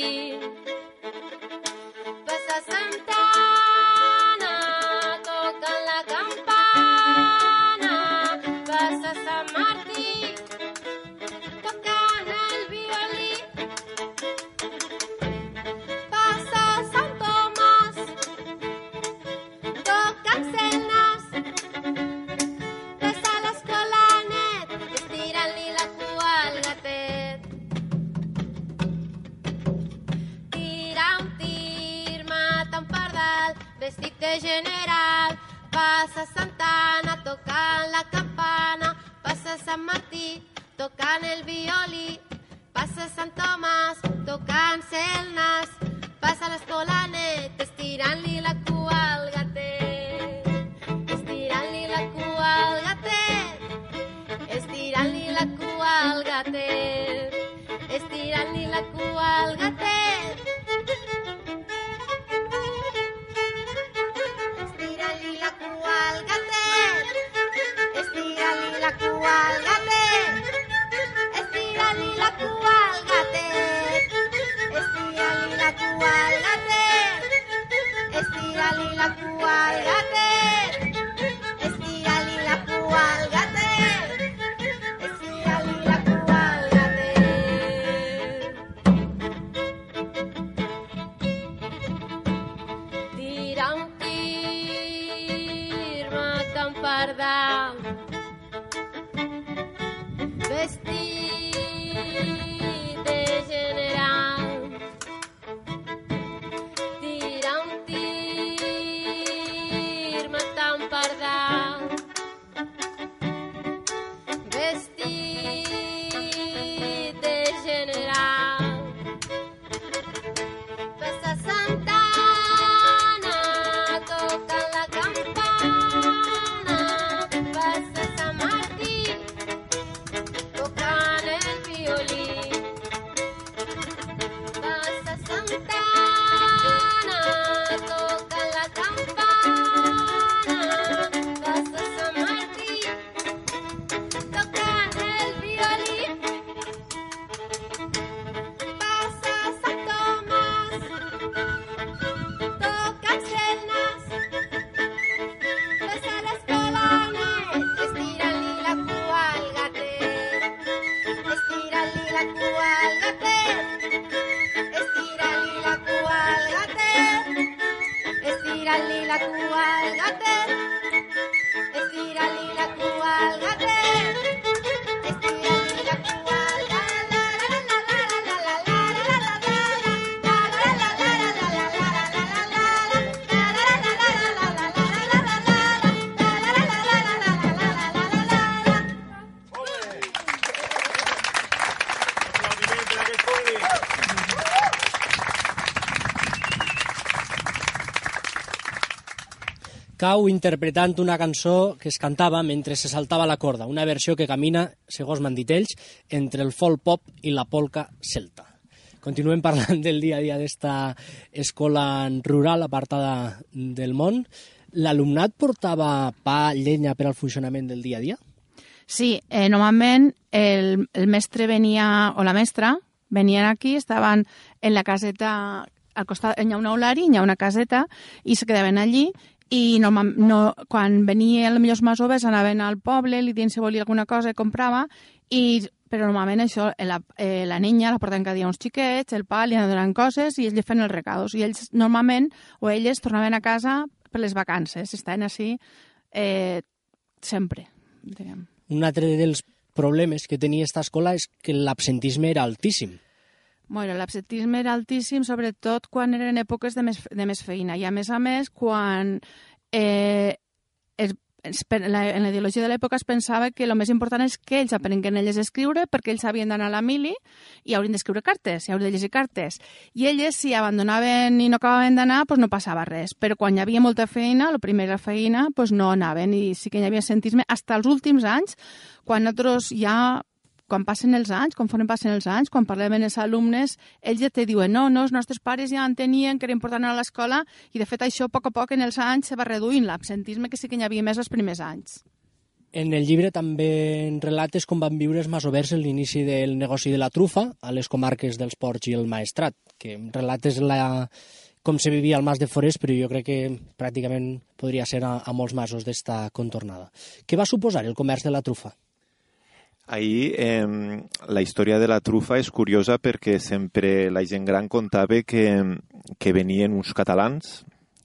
Speaker 2: passa Santana, toca la campana, passa Sant Martí, vestit de general, passa Santana tocant la campana, passa Sant Martí tocant el violí, passa Sant Tomàs tocant-se el nas, passa l'Escolanet estirant-li la cua al gatet, estirant-li la cua al gatet, estirant-li la cua al gatet, estirant-li la cua al gatet. Vestit Estira-li la cua al gatet, estira-li la cua al gatet, estira-li la cua al gatet, estira-li la cua al gatet, estira-li la cua al
Speaker 3: Cau interpretant una cançó que es cantava mentre se saltava la corda, una versió que camina, segons m'han dit ells, entre el folk pop i la polca celta. Continuem parlant del dia a dia d'esta escola rural apartada del món. L'alumnat portava pa, llenya per al funcionament del dia a dia?
Speaker 4: Sí, normalment el mestre venia, o la mestra, venien aquí, estaven en la caseta, al costat hi ha un aulari, hi ha una caseta, i se quedaven allí, i quan venia els més joves anaven al poble, li dient si volia alguna cosa i comprava, però normalment això, la niña la portaven cada dia uns xiquets, el pa li anaven coses i ells li feien els recados. I ells normalment, o elles, tornaven a casa per les vacances, estaven així sempre, diguem.
Speaker 3: Un altre dels problemes que tenia aquesta escola és que l'absentisme era altíssim.
Speaker 4: Bueno, l'absentisme era altíssim, sobretot quan eren èpoques de més feina. I a més, quan en la ideologia de l'època es pensava que el més important és que ells aprenguin elles a escriure perquè ells havien d'anar a la mili i haurien d'escriure cartes, i haurien de llegir cartes. I elles, si abandonaven i no acabaven d'anar, doncs no passava res. Però quan hi havia molta feina, la primera feina, doncs no anaven. I sí que hi havia absentisme. Fins als últims anys, quan nosaltres ja... Quan passen els anys, conforme passen els anys, quan parlem amb els alumnes, ells ja te diuen no, els nostres pares ja entenien que era important anar a l'escola i, de fet, això, a poc a poc, en els anys, se va reduint l'absentisme, que sí que hi havia més els primers anys.
Speaker 3: En el llibre també relates com van viure els masovers en l'inici del negoci de la trufa a les comarques dels Ports i el Maestrat, que relates com se vivia al Mas de Forès, però jo crec que pràcticament podria ser a molts masos d'esta contornada. Què va suposar el comerç de la trufa?
Speaker 5: Ahir la història de la trufa és curiosa perquè sempre la gent gran contava que venien uns catalans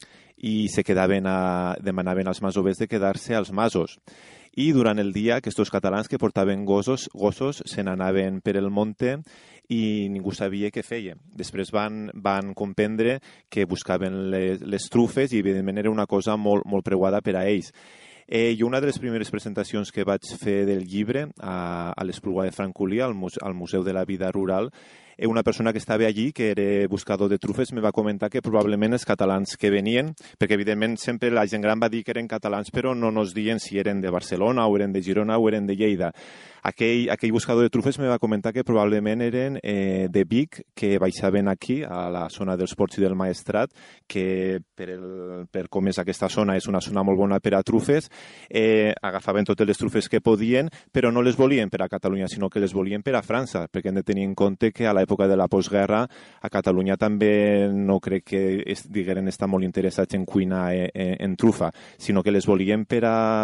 Speaker 5: i se quedaven demanaven als masovers de quedar-se als masos. I durant el dia aquests catalans que portaven gossos se n'anaven per el monte i ningú sabia què feien. Després van comprendre que buscaven les trufes i evidentment era una cosa molt, molt preuada per a ells. I una de les primeres presentacions que vaig fer del llibre a l'Espluga de Francolí, al Museu de la Vida Rural, una persona que estava allí, que era buscador de trufes, me va comentar que probablement els catalans que venien, perquè evidentment sempre la gent gran va dir que eren catalans, però no ens diuen si eren de Barcelona o eren de Girona o eren de Lleida. Aquell buscador de trufes me va comentar que probablement eren de Vic, que baixaven aquí, a la zona dels Ports i del Maestrat, que per com és aquesta zona, és una zona molt bona per a trufes, agafaven totes les trufes que podien, però no les volien per a Catalunya, sinó que les volien per a França, perquè hem de tenir en compte que a l'època de la postguerra a Catalunya també no crec que digueren estar molt interessats en cuina en trufa, sinó que les volien per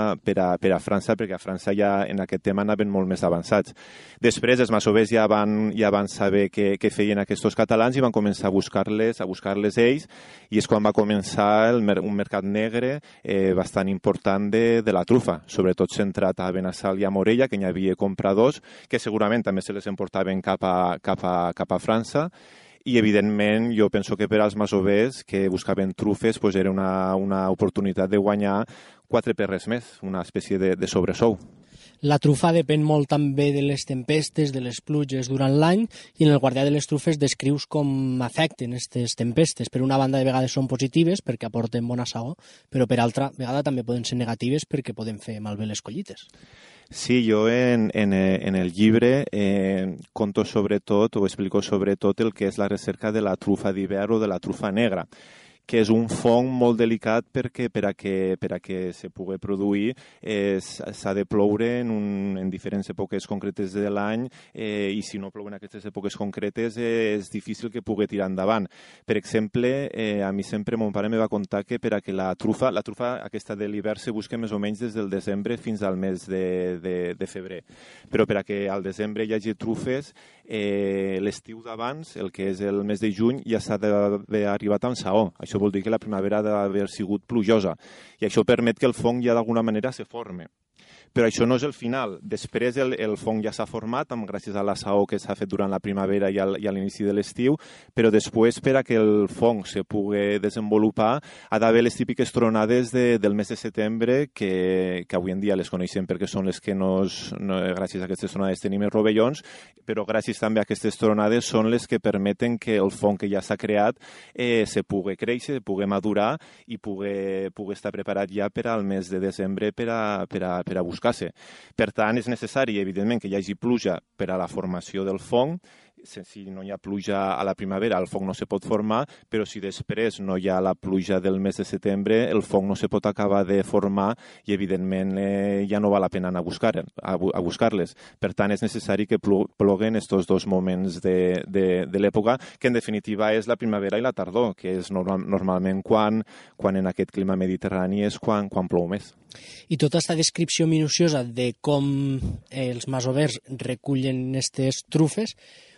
Speaker 5: a França, perquè a França ja en aquest tema anaven molt més avançats. Després els masovers ja van saber què feien aquests catalans i van començar a buscar-les ells, i és quan va començar un mercat negre bastant important de la trufa, sobretot centrat a Benassal i a Morella, que n'hi havia compradors que segurament també se les emportaven cap a França. I, evidentment, jo penso que per als masovers que buscaven trufes era una oportunitat de guanyar 4 perres més, una espècie de sobresou.
Speaker 3: La trufa depèn molt també de les tempestes, de les pluges durant l'any, i en el Guardià de les Trufes descrius com afecten aquestes tempestes. Per una banda, de vegades són positives perquè aporten bona saó, però per altra vegada també poden ser negatives perquè poden fer malbé les collites.
Speaker 5: Sí, jo en el llibre conto sobretot, o explico sobretot el que és la recerca de la trufa d'hivern o de la trufa negra, que és un fong molt delicat perquè per a que se pugui produir s'ha de ploure en diferents èpoques concretes de l'any i si no plou en aquestes èpoques concretes és difícil que pugui tirar endavant. Per exemple, a mi sempre mon pare me va contar que per a que la trufa aquesta de l'hivern se busca més o menys des del desembre fins al mes de febrer. Però per a que al desembre hi hagi trufes, l'estiu d'abans, el que és el mes de juny, ja s'ha d'haver arribat amb saó. Això vol dir que la primavera ha d'haver sigut plujosa i això permet que el fong ja d'alguna manera se forme. Però això no és el final. Després el fong ja s'ha format gràcies a la saó que s'ha fet durant la primavera i a l'inici de l'estiu, però després per a que el fong se pugui desenvolupar ha d'haver les típiques tronades del mes de setembre que avui en dia les coneixem perquè són les que gràcies a aquestes tronades tenim els rovellons, però gràcies també a aquestes tronades són les que permeten que el fong que ja s'ha creat se pugui créixer, pugui madurar i pugui estar preparat ja per al mes de desembre per a buscar. Per tant, és necessari, evidentment, que hi hagi pluja per a la formació del fong. Si no hi ha pluja a la primavera, el fong no se pot formar, però si després no hi ha la pluja del mes de setembre, el fong no se pot acabar de formar i, evidentment, ja no val la pena anar a buscar-les. Per tant, és necessari que ploguen aquests dos moments de l'època, que en definitiva és la primavera i la tardor, que és normalment quan en aquest clima mediterrani és quan plou més.
Speaker 3: I tota aquesta descripció minuciosa de com els masovers recullen aquestes trufes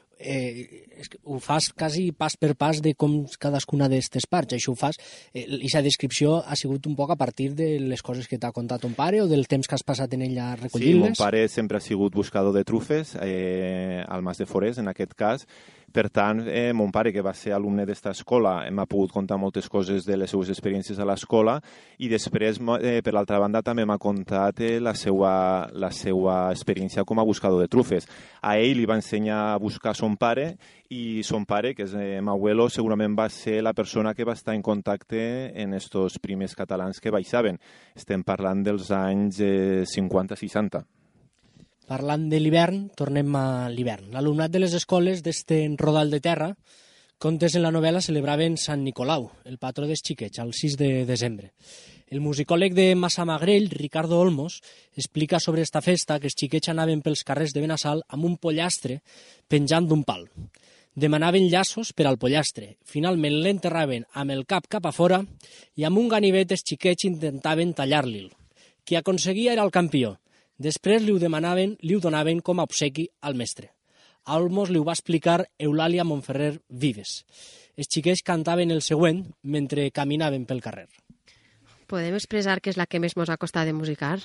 Speaker 3: ho fas quasi pas per pas de com cadascuna d'aquestes parts. Això ho fas, aquesta descripció ha sigut un poc a partir de les coses que t'ha contat ton pare o del temps que has passat en ella recollint-les?
Speaker 5: Sí, mon pare sempre ha sigut buscador de trufes, al Mas de Forès, en aquest cas. Per tant, mon pare, que va ser alumne d'esta escola, m'ha pogut contar moltes coses de les seues experiències a l'escola i després, per l'altra banda, també m'ha contat la seva experiència com a buscador de trufes. A ell li va ensenyar a buscar son pare i son pare, que és m'abuelo, segurament va ser la persona que va estar en contacte en estos primers catalans que baixaven. Estem parlant dels anys 50-60.
Speaker 3: Parlant de l'hivern, tornem a l'hivern. L'alumnat de les escoles d'este rodal de terra, contes en la novel·la celebraven Sant Nicolau, el patró dels xiquets, el 6 de desembre. El musicòleg de Massamagrell, Ricardo Olmos, explica sobre esta festa que els xiquets anaven pels carrers de Benassal amb un pollastre penjant d'un pal. Demanaven llaços per al pollastre. Finalment l'enterraven amb el cap cap a fora i amb un ganivet els xiquets intentaven tallar-li'l. Qui aconseguia era el campió. Després li ho donaven com a obsequi al mestre. A Olmos li ho va explicar Eulàlia Montferrer Vives. Els xiquets cantaven el següent mentre caminaven pel carrer.
Speaker 2: Podem expressar que és la que més mos ha costat de musicar?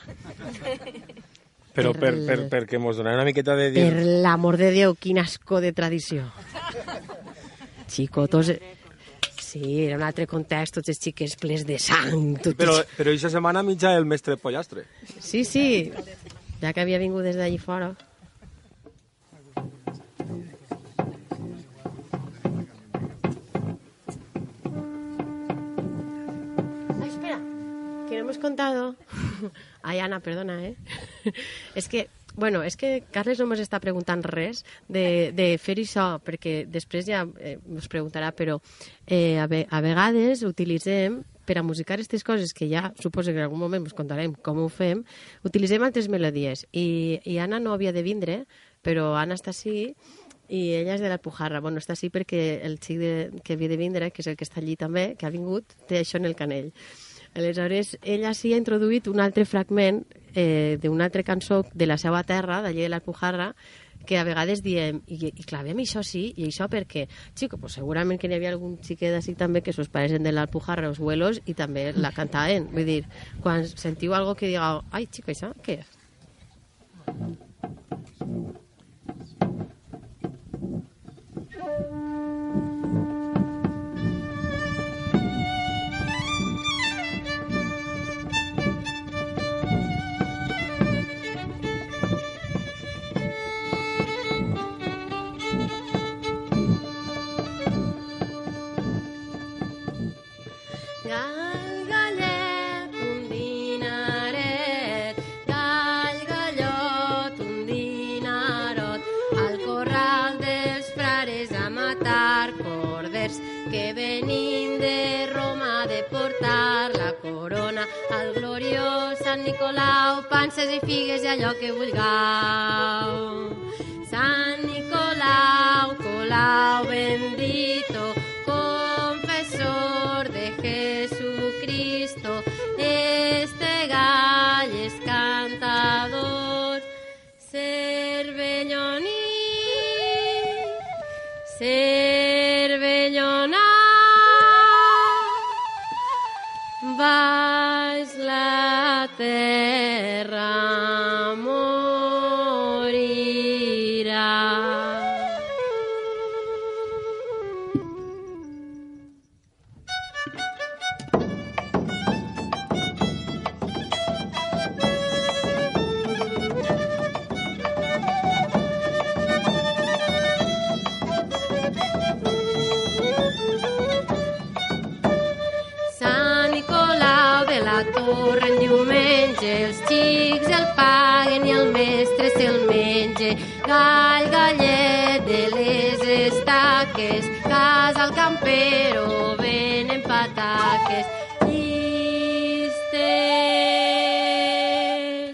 Speaker 6: Però perquè mos donarà una miqueta de dir...
Speaker 2: Per l'amor de Déu, quin asco de tradició. Xicotos... Sí, era un altre context, tots els xiquets plens de sang.
Speaker 6: Però aquesta setmana mitja el mestre de pollastre.
Speaker 2: Sí, ja que havia vingut des d'allí fora. Ay, espera, que no hemos contado. Ay, Ana, perdona, És que Carles no ens està preguntant res de fer això, perquè després ja ens preguntarà, però a vegades utilitzem, per a musicar aquestes coses, que ja suposo que en algun moment ens contarem com ho fem, utilitzem altres melodies. I Anna no havia de vindre, però Anna està així, i ella és de l'Alpujarra. Bueno, està així perquè el xic que havia de vindre, que és el que està allí també, que ha vingut, té això en el canell. Aleshores, ella sí ha introduït un altre fragment d'una altra cançó de la seva terra, d'allí de l'Alpujarra, que a vegades diem, i clavem això sí, i això perquè, xico, pues segurament que n'hi havia algun xiquet així també que sus pares eren de l'Alpujarra, els abuelos, i també la cantaven. Vull dir, quan sentiu algo que diga, ai, xico, això què és? Gallet, un dinaret, Sant Nicolau, panses i figues i allò que vulgueu. Sant Nicolau, Colau bendito, confesor de Jesucristo, este gall es cantador, cervelloní, cervellona, baix la terra morirà. Torre el diumenge, els xics el paguen i el mestre se'l menja. Gall, gallet de les estaques, casa al campero, venen pataques. Llistes,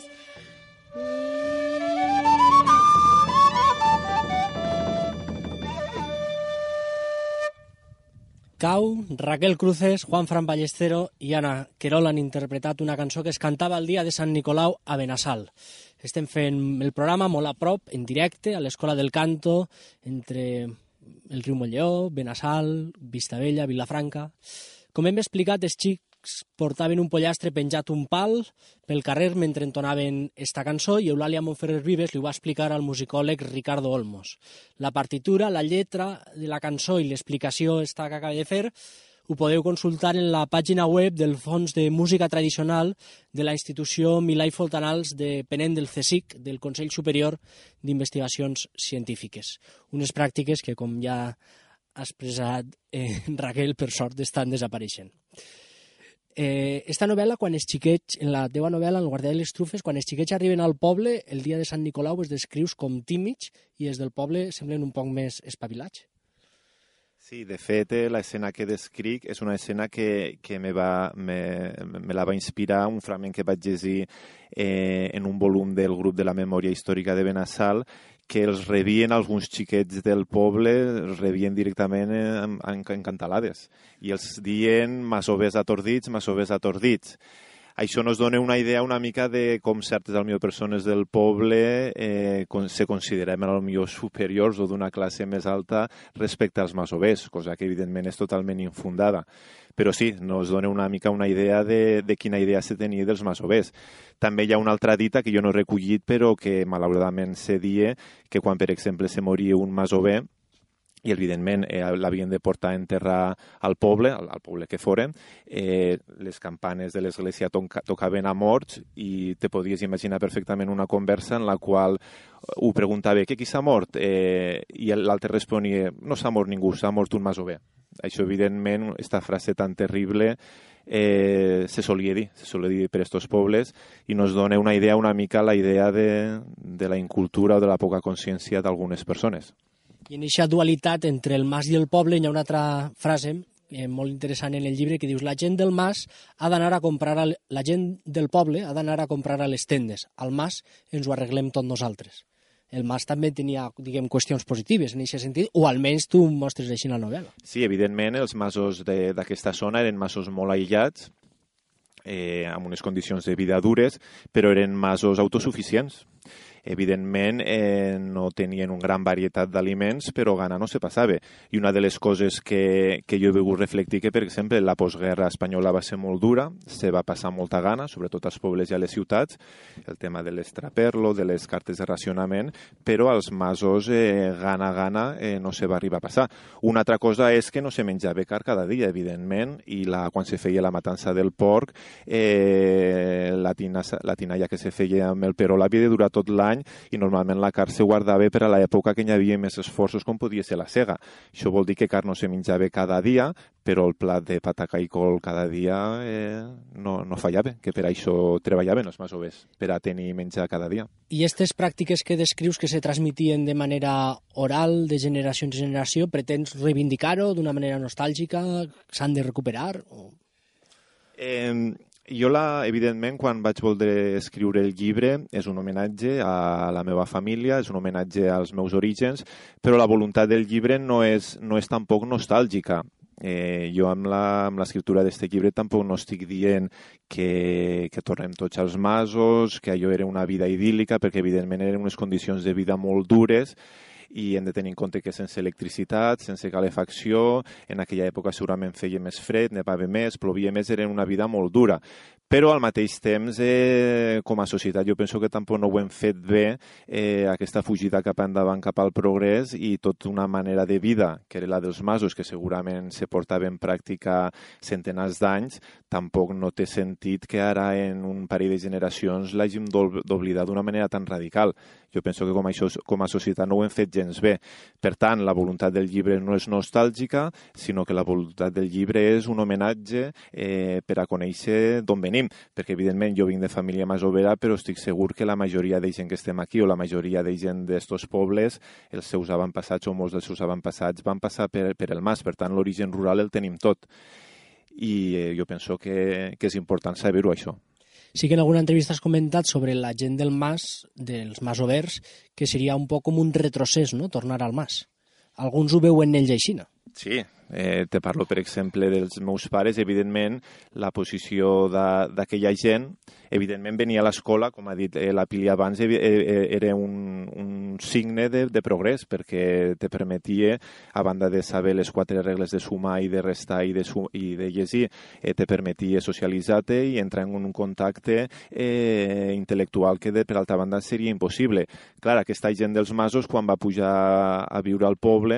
Speaker 3: Cau, Raquel Cruces, Juan Fran Ballestero i Anna Querol han interpretat una cançó que es cantava el dia de Sant Nicolau a Benassal. Estem fent el programa molt a prop, en directe, a l'Escola del Canto, entre el riu Montlló, Benassal, Vistabella, Vilafranca. Com hem explicat, els xics portaven un pollastre penjat un pal pel carrer mentre entonaven esta cançó i Eulàlia Montferrer Vives li ho va explicar al musicòleg Ricardo Olmos. La partitura, la lletra de la cançó i l'explicació esta que acaba de fer ho podeu consultar en la pàgina web del Fons de Música Tradicional de la institució Milà i Fontanals depenent del CSIC, del Consell Superior d'Investigacions Científiques. Unes pràctiques que, com ja ha expressat Raquel, per sort estan desapareixent. Esta novel·la, quan els xiquets, en la teva novel·la, en el Guardià de les Trufes, quan els xiquets arriben al poble, el dia de Sant Nicolau es descrius com tímids i els del poble semblen un poc més espavilats.
Speaker 5: Sí, de fet, l'escena que descric és una escena que me la va inspirar un fragment que vaig llegir en un volum del grup de la memòria històrica de Benassal, que els rebien alguns xiquets del poble, els rebien directament en cantalades. I els diuen masovers atordits, masovers atordits. Això nos dona una idea una mica de com certes persones del poble se consideren potser superiors o d'una classe més alta respecte als masovers, cosa que evidentment és totalment infundada. Però sí, nos dona una mica una idea de quina idea se tenia dels masovers. També hi ha una altra dita que jo no he recollit, però que malauradament se dia que quan, per exemple, se moria un masover, i evidentment l'havien de portar a enterrar al poble que foren, les campanes de l'església tocaven a morts i te podies imaginar perfectament una conversa en la qual ho preguntava qui s'ha mort? I l'altre responia no s'ha mort ningú, s'ha mort un masover. Això, evidentment, aquesta frase tan terrible se solia dir per estos pobles i nos dona una idea una mica la idea de la incultura o de la poca consciència d'algunes persones.
Speaker 3: I en aquesta dualitat entre el mas i el poble hi ha una altra frase molt interessant en el llibre que dius la gent del mas ha d'anar a comprar la gent del poble ha d'anar a comprar a les tendes. Al mas ens ho arreglem tot nosaltres. El mas també tenia, diguem, qüestions positives en aquest sentit, o almenys tu mostres així en la novel·la.
Speaker 5: Sí, evidentment, els masos d'aquesta zona eren masos molt aïllats, amb unes condicions de vida dures, però eren masos autosuficients. Evidentment, no tenien una gran varietat d'aliments, però gana no se passava. I una de les coses que jo he volgut reflectir que, per exemple, la postguerra espanyola va ser molt dura, se va passar molta gana, sobretot als pobles i a les ciutats, el tema de l'estraperlo, de les cartes de racionament, però als masos gana no se va arribar a passar. Una altra cosa és que no se menjava car cada dia, evidentment, i quan se feia la matança del porc, la tinalla que se feia amb el perol havia de durar tot l'any i normalment la carn se guardava per a l'època que hi havia més esforços com podia ser la sega. Això vol dir que carn no se menjava cada dia, però el plat de pataca i col cada dia no fallava, que per això treballaven els masovers, per a tenir menjar cada dia.
Speaker 3: I aquestes pràctiques que descrius que se transmitien de manera oral, de generació en generació, pretens reivindicar-ho d'una manera nostàlgica? S'han de recuperar?
Speaker 5: Jo, evidentment, quan vaig voler escriure el llibre, és un homenatge a la meva família, és un homenatge als meus orígens, però la voluntat del llibre no és tampoc nostàlgica. Jo amb l'escriptura d'aquest llibre tampoc no estic dient que tornem tots als masos, que allò era una vida idíl·lica, perquè evidentment eren unes condicions de vida molt dures i hem de tenir en compte que sense electricitat, sense calefacció, en aquella època segurament feia més fred, nevava més, plovia més, era una vida molt dura. Però al mateix temps, com a societat, jo penso que tampoc no ho hem fet bé, aquesta fugida cap endavant, cap al progrés, i tota una manera de vida, que era la dels masos, que segurament se portava en pràctica centenars d'anys, tampoc no té sentit que ara en un parell de generacions l'hàgim d'oblidar d'una manera tan radical. Jo penso que com a societat no ho hem fet gens bé. Per tant, la voluntat del llibre no és nostàlgica, sinó que la voluntat del llibre és un homenatge per a conèixer d'on venim, perquè evidentment jo vinc de família masovera, però estic segur que la majoria de gent que estem aquí o la majoria de gent d'estos pobles, els seus avantpassats o molts dels seus avantpassats van passar per el mas, per tant l'origen rural el tenim tot. I jo penso que és important saber-ho, això.
Speaker 3: Sí que en alguna entrevista has comentat sobre la gent del mas, dels masovers, que seria un poc com un retrocés, no?, tornar al mas. Alguns ho veuen ells així, no?
Speaker 5: Sí, te parlo, per exemple, dels meus pares. Evidentment, la posició d'aquella gent, evidentment venia a l'escola, com ha dit la Pili abans, era un signe de progrés, perquè te permetia, a banda de saber les 4 regles de sumar i de restar i de llegir, te permetia socialitzar-te i entrar en un contacte intel·lectual que, per altra banda, seria impossible. Clar, aquesta gent dels masos, quan va pujar a viure al poble,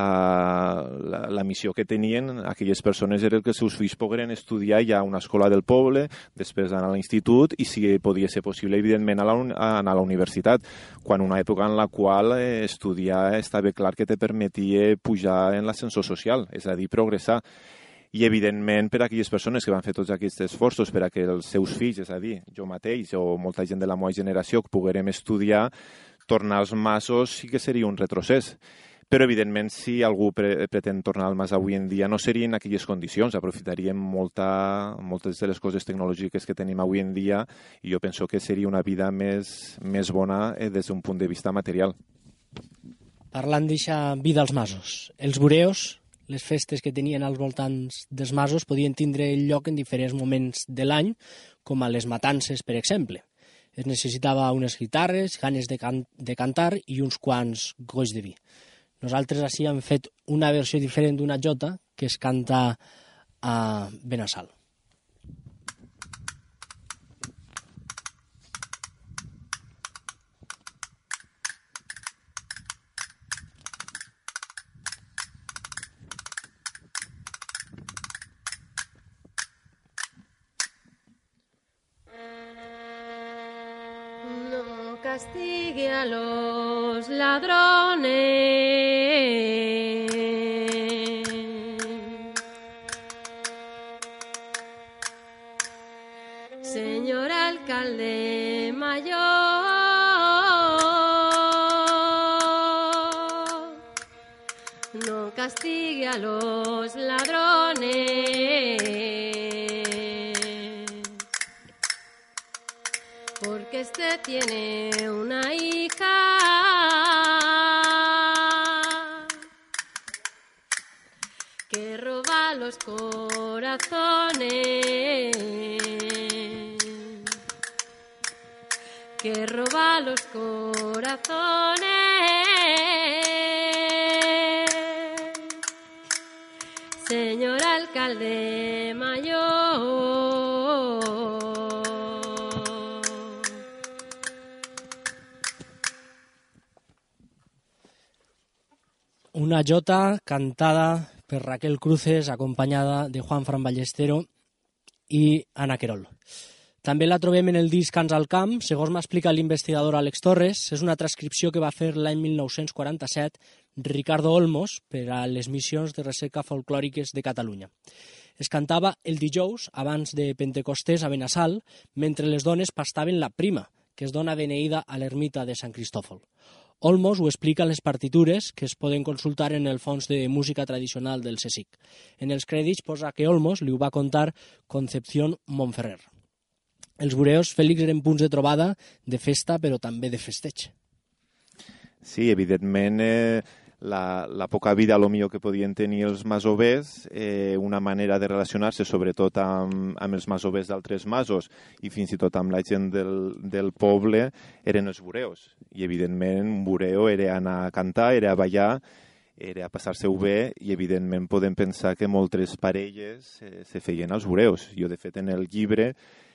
Speaker 5: la missió que tenien aquelles persones era que els seus fills pogueren estudiar ja a una escola del poble, després anar a l'institut i, si podia ser possible, evidentment, anar a la universitat, quan una època en la qual estudiar estava clar que te permetia pujar en l'ascensor social, és a dir, progressar. I, evidentment, per a aquelles persones que van fer tots aquests esforços per a que els seus fills, és a dir, jo mateix o molta gent de la meva generació, poguérem estudiar, tornar als masos sí que seria un retrocés. Però, evidentment, si algú pretén tornar al mas avui en dia, no serien en aquelles condicions. Aprofitaríem moltes de les coses tecnològiques que tenim avui en dia i jo penso que seria una vida més bona des d'un punt de vista material.
Speaker 3: Parlant d'eixa vida als masos, els bureos, les festes que tenien als voltants dels masos, podien tindre lloc en diferents moments de l'any, com a les matances, per exemple. Es necessitava unes guitarres, ganes de cantar i uns quants golls de vi. Nosaltres així hem fet una versió diferent d'una jota que es canta a Benassal.
Speaker 2: No castigue a los ladrones. Señor alcalde mayor, no castigue a los ladrones, porque este tiene una hija que roba los corazones, que roba los corazones. Señor alcalde mayor.
Speaker 3: Una jota cantada per Raquel Cruces, acompanyada de Juan Fran Ballestero i Ana Querol. També la trobem en el disc Cants al camp, segons m'ha explicat l'investigador Àlex Torres. És una transcripció que va fer l'any 1947 Ricardo Olmos per a les missions de recerca folclòriques de Catalunya. Es cantava el dijous, abans de Pentecostés, a Benassal, mentre les dones pastaven la prima, que es dona beneïda a l'ermita de Sant Cristòfol. Olmos ho explica en les partitures que es poden consultar en el fons de música tradicional del CSIC. En els crèdits posa que Olmos li ho va contar Concepción Montferrer. Els bureos, Fèlix, eren punts de trobada, de festa, però també de festeig.
Speaker 5: Sí, evidentment, la poca vida a lo millor que podien tenir els masovers, una manera de relacionar-se sobretot amb els masovers d'altres masos i fins i tot amb la gent del poble eren els bureos. I evidentment un bureo era anar a cantar, era a ballar, era a passar-se-ho bé i evidentment podem pensar que moltes parelles se feien als bureos. Jo de fet en el llibre,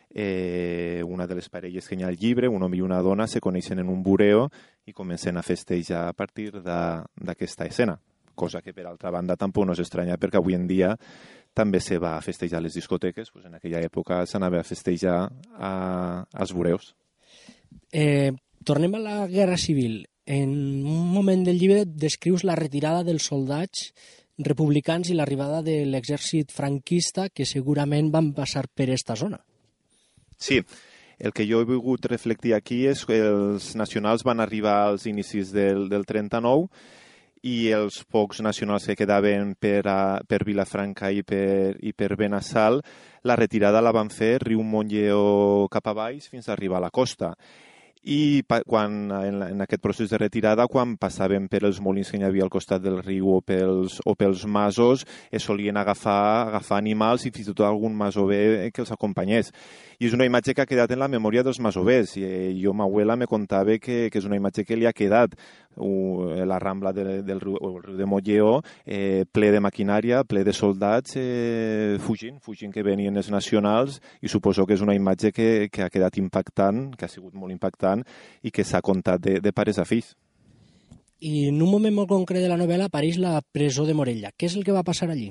Speaker 5: una de les parelles que hi ha al llibre, un home i una dona, se coneixen en un bureo i comencen a festejar a partir d'aquesta escena, cosa que per altra banda tampoc no és estranya perquè avui en dia també se va a festejar a les discoteques, pues en aquella època s'anava a festejar als bureos.
Speaker 3: Tornem a la Guerra Civil. En un moment del llibre descrius la retirada dels soldats republicans i l'arribada de l'exèrcit franquista que segurament van passar per esta zona.
Speaker 5: Sí, el que jo he volgut reflectir aquí és que els nacionals van arribar als inicis del 39 i els pocs nacionals que quedaven per Vilafranca i per Benassal, la retirada la van fer riu Montlleó cap a baix fins a arribar a la costa. I en aquest procés de retirada, quan passaven per els molins que hi havia al costat del riu o pels masos, solien agafar animals i fins i tot algun masover que els acompanyés. I és una imatge que ha quedat en la memòria dels masovers. Jo, ma abuela, me contava que és una imatge que li ha quedat la rambla del riu, o el riu de Montlleó, ple de maquinària, ple de soldats fugint que venien els nacionals, i suposo que és una imatge que ha quedat impactant, que ha sigut molt impactant i que s'ha contat de pares a fills.
Speaker 3: I en un moment molt concret de la novel·la apareix la presó de Morella. Què és el que va passar allí?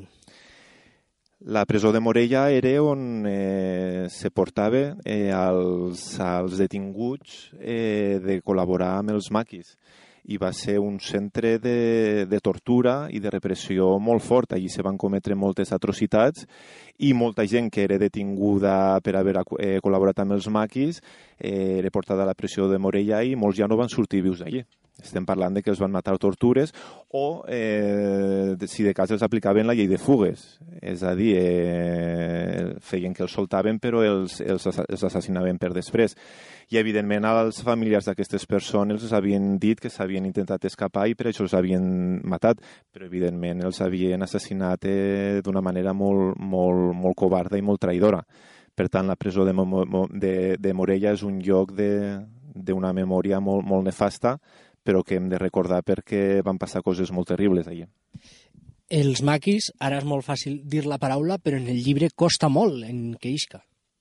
Speaker 5: La presó de Morella era on se portava als detinguts de col·laborar amb els maquis. I va ser un centre de tortura i de repressió molt fort. Allí se van cometre moltes atrocitats i molta gent que era detinguda per haver col·laborat amb els maquis era portada a la presó de Morella i molts ja no van sortir vius d'allí. Estem parlant de que els van matar tortures o, si de cas, els aplicaven la llei de fugues. És a dir, feien que els soltaven però els assassinaven per després. I, evidentment, als familiars d'aquestes persones els havien dit que s'havien intentat escapar i per això els havien matat, però, evidentment, els havien assassinat d'una manera molt, molt, molt covarda i molt traïdora. Per tant, la presó de Morella és un lloc d'una memòria molt, molt nefasta, però que hem de recordar perquè van passar coses molt terribles allà.
Speaker 3: Els maquis, ara és molt fàcil dir la paraula, però en el llibre costa molt en que isca.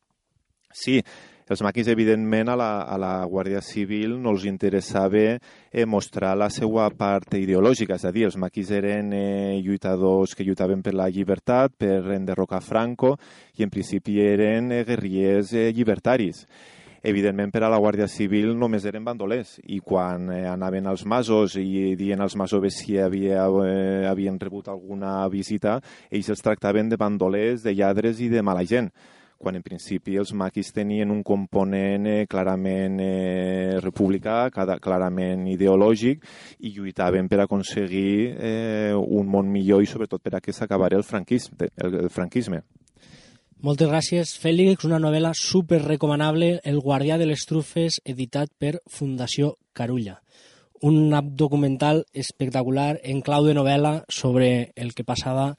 Speaker 5: Sí, els maquis, evidentment, a la Guàrdia Civil no els interessava mostrar la seva part ideològica, és a dir, els maquis eren lluitadors que lluitaven per la llibertat, per enderrocar Franco, i en principi eren guerrillers llibertaris. Evidentment, per a la Guàrdia Civil només eren bandolers i quan anaven als masos i dient als masoves si havien rebut alguna visita, ells els tractaven de bandolers, de lladres i de mala gent, quan en principi els maquis tenien un component clarament republicà, clarament ideològic i lluitaven per aconseguir un món millor i sobretot per a que s'acabara el franquisme.
Speaker 3: Moltes gràcies, Fèlix. Una novel·la super recomanable, El guardià de les trufes, editat per Fundació Carulla. Un documental espectacular en clau de novel·la sobre el que passava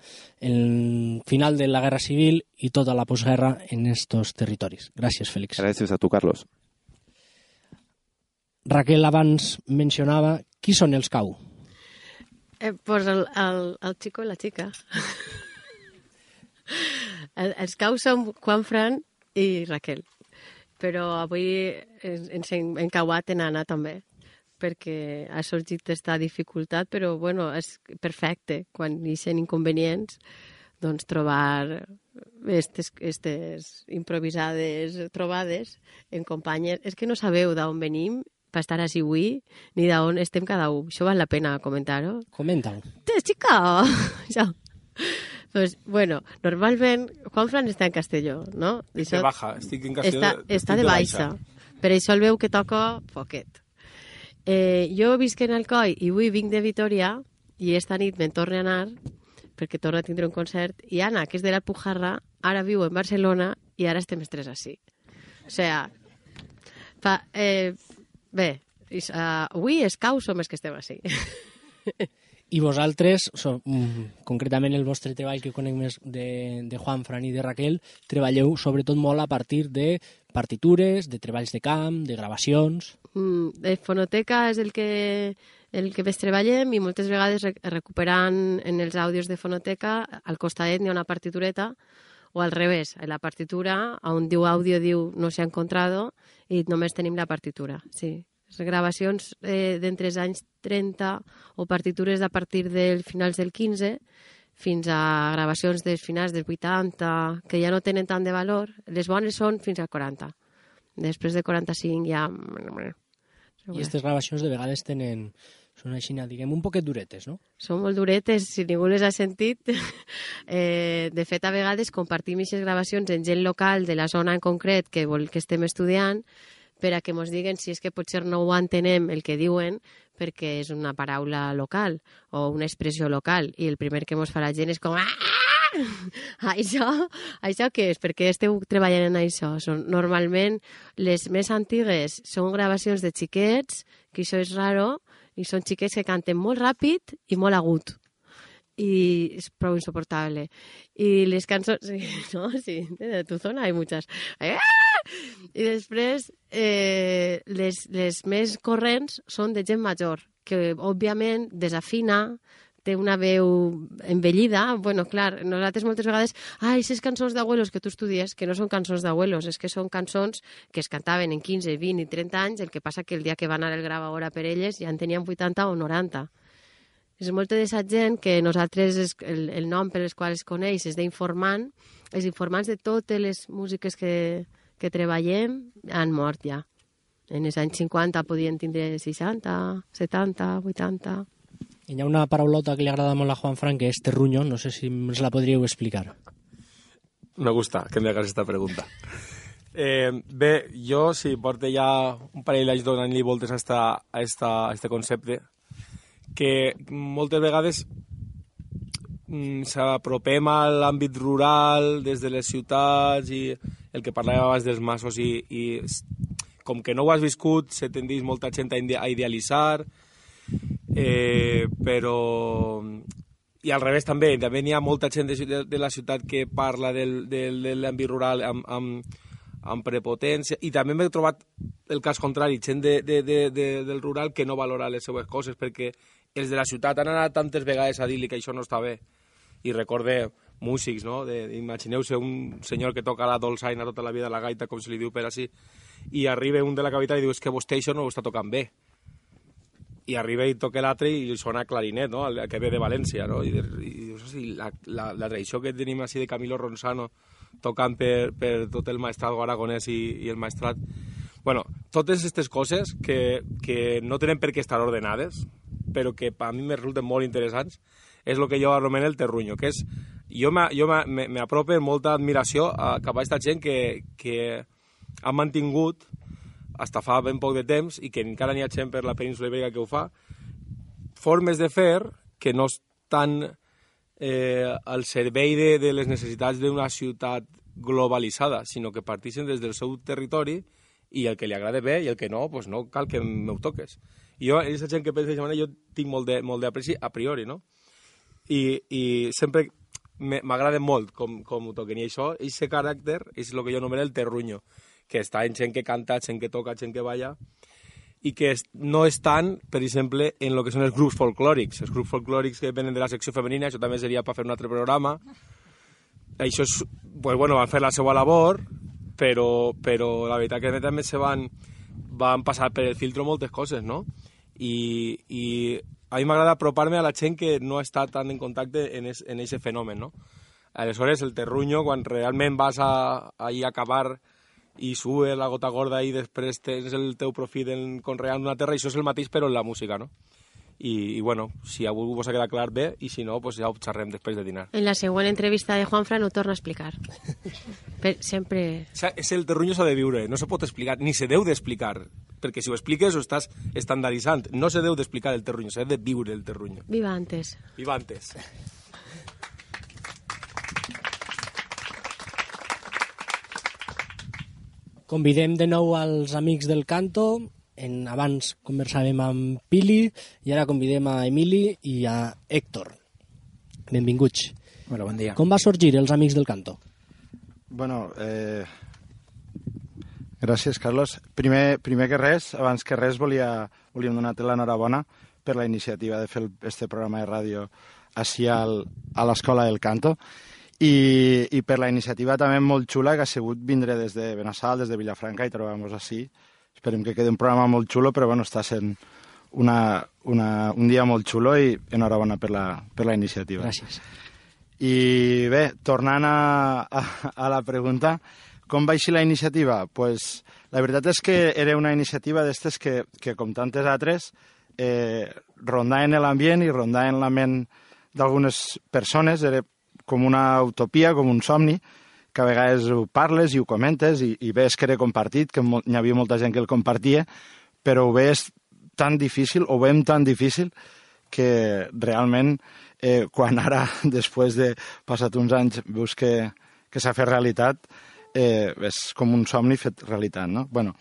Speaker 3: al final de la Guerra Civil i tota la postguerra en estos territoris. Gràcies, Fèlix.
Speaker 5: Gràcies a tu, Carlos.
Speaker 3: Raquel abans mencionava qui són els Cau.
Speaker 2: Pues el xico i la xica. Els Cau són Juanfran i Raquel, però avui ens hem encauat en Anna també, perquè ha sorgit aquesta dificultat, però bueno, és perfecte quan hi són inconvenients, doncs trobar aquestes improvisades trobades en companyes. És que no sabeu d'on venim per estar així avui, ni d'on estem cada un. Això val la pena comentar-ho.
Speaker 3: Comenta-ho.
Speaker 2: Chica! Això. Pues, bueno, normalment Juanfran està en Castelló, no?
Speaker 6: De baja, estic en Castelló.
Speaker 2: Està de baixa. Per això el veu que toca poquet. Jo visc en Alcoi i avui vinc de Vitoria i esta nit me'n torno a anar perquè torno a tindre un concert i Anna, que és de l'Alpujarra, ara viu en Barcelona i ara estem els tres així. O sea, bé, avui és cau som els que estem així.
Speaker 3: I vosaltres, concretament el vostre treball que conec més de Juan, Fran i de Raquel, treballeu sobretot molt a partir de partitures, de treballs de camp, de gravacions...
Speaker 2: De fonoteca és el que més treballem i moltes vegades recuperant en els àudios de fonoteca al costadet n'hi ha una partitureta o al revés, en la partitura on diu àudio diu no s'ha encontrado i només tenim la partitura, sí. Gravacions d'entre els anys 30 o partitures a partir dels finals del 15 fins a gravacions dels finals dels 80 que ja no tenen tant de valor. Les bones són fins al 40. Després de 45 ja...
Speaker 3: I aquestes gravacions de vegades són així, diguem, un poquet duretes, no?
Speaker 2: Són molt duretes, si ningú les ha sentit. De fet, a vegades compartim aquestes gravacions en gent local de la zona en concret que vol que estem estudiant per a que ens diguen si és que potser no ho entenem el que diuen perquè és una paraula local o una expressió local i el primer que ens fa la gent és com això què és? Per què esteu treballant en això? Normalment les més antigues són gravacions de xiquets, que això és raro, i són xiquets que canten molt ràpid i molt agut. I és prou insoportable. I les cançons... Sí, no? Sí, de tu zona hay muchas. I després les més corrents són de gent major, que òbviament desafina, té una veu envellida. Bueno, clar, nosaltres moltes vegades aquestes cançons d'abuelos que tu estudies, que no són cançons d'abuelos, és que són cançons que es cantaven en 15, 20 i 30 anys, el que passa que el dia que va anar el gravador per elles ja en tenien 80 o 90. És molta d'aquesta gent que nosaltres, el nom per els quals es coneix és d'informant, els informants de totes les músiques que treballem han mort ja. En els anys 50 podien tindre 60, 70, 80...
Speaker 3: Hi ha una paraulota que li agrada molt a Juan Fran, que és terruño, no sé si ens la podríeu explicar.
Speaker 6: Me gusta que me hagas esta pregunta. Bé, jo sí, porto ja un parell d'anys donant-li voltes a este concepte, que moltes vegades s'apropem a l'àmbit rural des de les ciutats i el que parlàvem abans dels masos i com que no ho has viscut se tendeix molta gent a idealitzar, però i al revés també n'hi ha molta gent de la ciutat que parla de l'àmbit rural amb prepotència, i també m'he trobat el cas contrari, gent del rural que no valora les seues coses perquè els de la ciutat han anat tantes vegades a dir-li que això no està bé. I recorde músics, no? Imagineu-se un senyor que toca la dolçaina tota la vida, la gaita, com se li diu per així, i arriba un de la capital i diu, és que vostè això no ho està tocant bé. I arriba i toca l'altre i sona clarinet, no? El que ve de València, no? I dius, la tradició que tenim així de Camilo Ronsano tocant per tot el maestrat aragonès i el maestrat. Bueno, totes aquestes coses que no tenen per què estar ordenades, però que a mi me resulten molt interessants, és el que jo anomeno el terruño, que és... Jo m'apropo amb molta admiració cap a aquesta gent que ha mantingut fins fa ben poc de temps, i que encara n'hi ha gent per la península ibèrica que ho fa, formes de fer que no estan al servei de les necessitats d'una ciutat globalitzada, sinó que parteixen des del seu territori i el que li agrada bé i el que no, doncs no cal que m'ho toques. I jo, aquesta gent que pensa d'aquesta manera, jo tinc molt d'apreci a priori, no? I sempre m'agrada molt com ho toquen. I això, aquest caràcter, és el que jo anomeno el terruño, que està en gent que canta, gent que toca, gent que balla, i que no estan, per exemple, en el que són els grups folclòrics. Els grups folclòrics que venen de la secció femenina, això també seria per fer un altre programa. Això és, pues, bueno, van fer la seva labor, però la veritat que també van passar per el filtro moltes coses, no? I a mi m'agrada apropar-me a la gent que no està tan en contacte en aquest fenomen, no? Aleshores, el terruño, quan realment vas a acabar i sube la gota gorda i després tens el teu profit conreant una terra, i això és el mateix però en la música, no? I bueno, si avui vos ha quedat clar bé, i si no, pues ja ho xerrem després de dinar.
Speaker 2: En la següent entrevista de Juanfran ho torno a explicar. Sempre...
Speaker 6: És el terruño s'ha de viure, no se pot explicar, ni se deu d'explicar. perquè si ho expliques ho estàs estandarditzant. No se deu d'explicar el terruño, s'ha de viure el terruño.
Speaker 2: Viva antes.
Speaker 6: Viva antes.
Speaker 3: Convidem de nou als amics del Canto. Abans conversàvem amb Pili i ara convidem a Emili i a Héctor. Benvinguts.
Speaker 7: Hola, bon dia.
Speaker 3: Com va sorgir els amics del Canto?
Speaker 7: Bueno, gràcies, Carlos. Primer que res, abans que res, volíem donar-te l'enhorabona per la iniciativa de fer este programa de ràdio així a l'Escola del Canto i per la iniciativa també molt xula que ha sigut vindre des de Benassal, des de Vilafranca i trobar-nos així. Esperem que quedi un programa molt xulo, però bueno, està sent un dia molt xulo i enhorabona per la iniciativa.
Speaker 3: Gràcies.
Speaker 7: I bé, tornant a la pregunta, com va eixir la iniciativa? Pues, la veritat és que era una iniciativa d'estes que com tantes altres, rondaven l'ambient i rondaven la ment d'algunes persones, era com una utopia, com un somni, que a vegades ho parles i ho comentes i ves que era compartit, que hi havia molta gent que el compartia, però ho veus tan difícil, ho veiem tan difícil, que realment quan ara, després de passat uns anys, veus que s'ha fet realitat, és com un somni fet realitat, no? Bueno,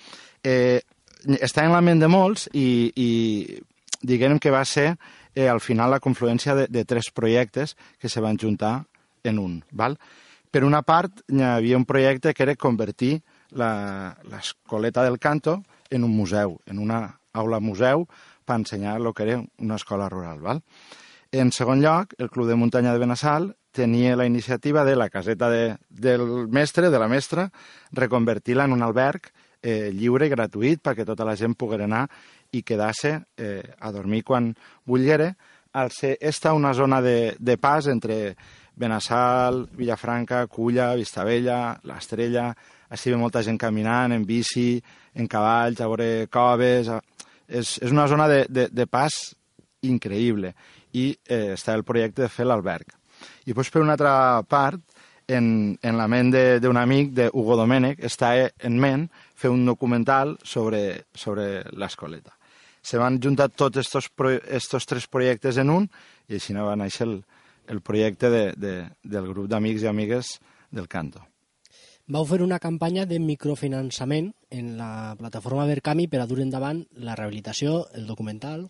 Speaker 7: està en la ment de molts i diguem que va ser al final la confluència de 3 projectes que se van juntar en un, val? Per una part, hi havia un projecte que era convertir l'Escoleta del Canto en un museu, en una aula museu, per ensenyar el que era una escola rural, val? En segon lloc, el Club de Muntanya de Benassal tenia la iniciativa de la caseta del mestre, de la mestra, reconvertir-la en un alberg lliure i gratuït perquè tota la gent pogués anar i quedar-se a dormir quan volguera. Al ser esta una zona de pas entre Benassal, Vilafranca, Culla, Vistabella, l'Estrella, així ve molta gent caminant, en bici, en cavalls, a veure coves... És una zona de pas increïble i està el projecte de fer l'alberg. I doncs, per una altra part, en la ment d'un amic, d'Hugo Domènech, està en ment fer un documental sobre l'escoleta. Se van juntar tots estos 3 projectes en un i així va néixer el projecte del grup d'amics i amigues del Canto.
Speaker 3: Vau fer una campanya de microfinançament en la plataforma Verkami per a dur endavant la rehabilitació, el documental.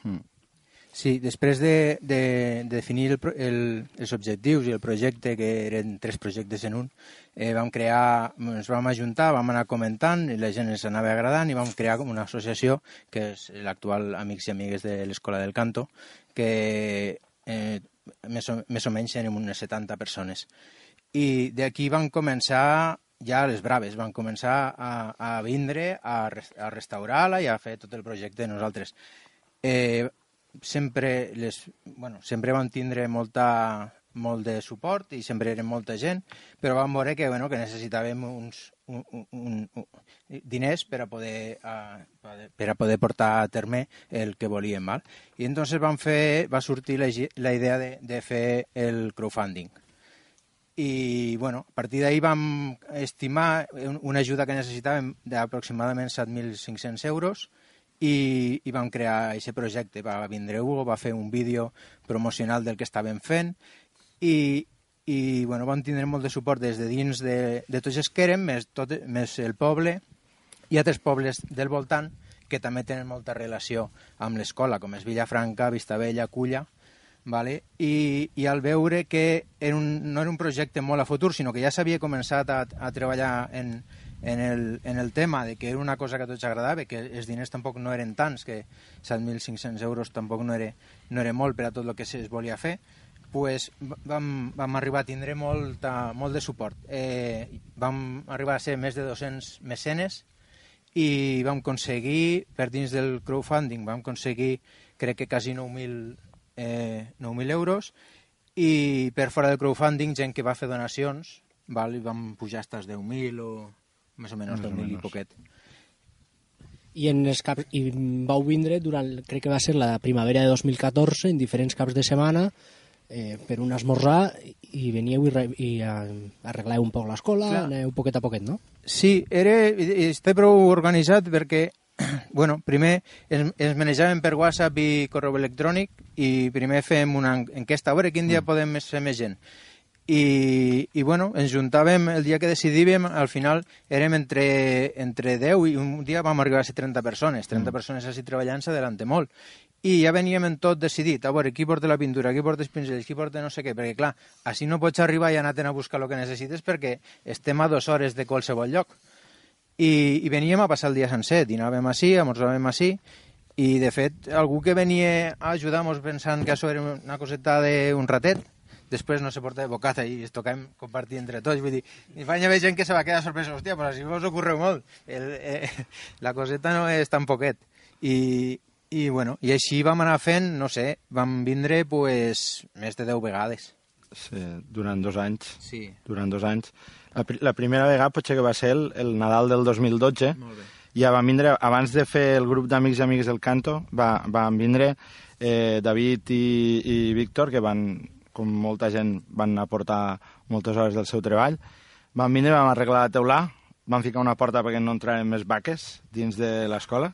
Speaker 8: Sí, després de definir els objectius i el projecte, que eren 3 projectes en un, ens vam ajuntar, vam anar comentant i la gent ens anava agradant i vam crear una associació, que és l'actual Amics i Amigues de l'Escola del Canto, que més o menys érem unes 70 persones. I d'aquí van començar ja les braves, van començar a vindre, a restaurar-la i a fer tot el projecte de nosaltres. Sempre vam tindre molt de suport i sempre era molta gent, però vam veure que necessitàvem uns diners per a poder portar a terme el que volíem. Val? I entonces va sortir la idea de fer el crowdfunding. I a partir d'ahir vam estimar una ajuda que necessitàvem d'aproximadament 7.500 euros i vam crear aquest projecte. Va vindre Hugo, va fer un vídeo promocional del que estàvem fent i vam tindre molt de suport des de dins de tots els que érem, més el poble i altres pobles del voltant que també tenen molta relació amb l'escola, com és Vilafranca, Vistabella, Culla. Vale? I al veure que no era un projecte molt a futur, sinó que ja s'havia començat a treballar en el tema de que era una cosa que a tots agradava, que els diners tampoc no eren tants, que 7.500 euros tampoc no era molt per a tot el que es volia fer, pues vam arribar a tindre molt de suport. Vam arribar a ser més de 200 mecenes i vam aconseguir, per dins del crowdfunding, crec que quasi 9.000 euros, i per fora del crowdfunding gent que va fer donacions, i vam pujar fins als 10.000 o més o menys 10.000 i poquet.
Speaker 3: I vau vindre crec que va ser la primavera de 2014, en diferents caps de setmana, per un esmorzar, i veníeu i arregleu un poc l'escola, aneu poquet a poquet, no?
Speaker 8: Sí, està prou organitzat perquè Bueno, primer ens manejàvem per WhatsApp i correu electrònic i primer fèiem una enquesta a veure quin dia podem ser més gent. I bueno, ens juntàvem el dia que decidíem, al final érem entre 10 i un dia vam arribar a ser 30 persones. 30 persones així treballant s'adelante molt. I ja veníem en tot decidit, a veure, qui porta la pintura, qui porta els pinzells, qui porta no sé què, perquè clar, així no pots arribar i anar-te'n a buscar el que necessites perquè estem a 2 hores de qualsevol lloc. I veníem a passar el dia sencer, dinàvem així, amorzàvem així, i de fet algú que venia a ajudar-nos pensant que això era una coseta d'un ratet, després no se porta de bocata i es tocàvem compartir entre tots, vull dir, i fa haver gent que se va quedar sorpresa, hòstia, però si vos ocorreu molt, la coseta no és tan poquet. I bueno, i així vam anar fent, no sé, vam vindre pues, més de 10 vegades.
Speaker 7: Sí, durant 2 anys.
Speaker 8: Sí.
Speaker 7: Durant 2 anys. La primera vegada potser que va ser el Nadal del 2012.
Speaker 8: Molt bé.
Speaker 7: Ja vam vindre, abans de fer el grup d'amics i amigues del Canto, van vindre David i Víctor, que van, com molta gent, van aportar moltes hores del seu treball. Van vindre, vam arreglar la teulà, vam ficar una porta perquè no entraren més vaques dins de l'escola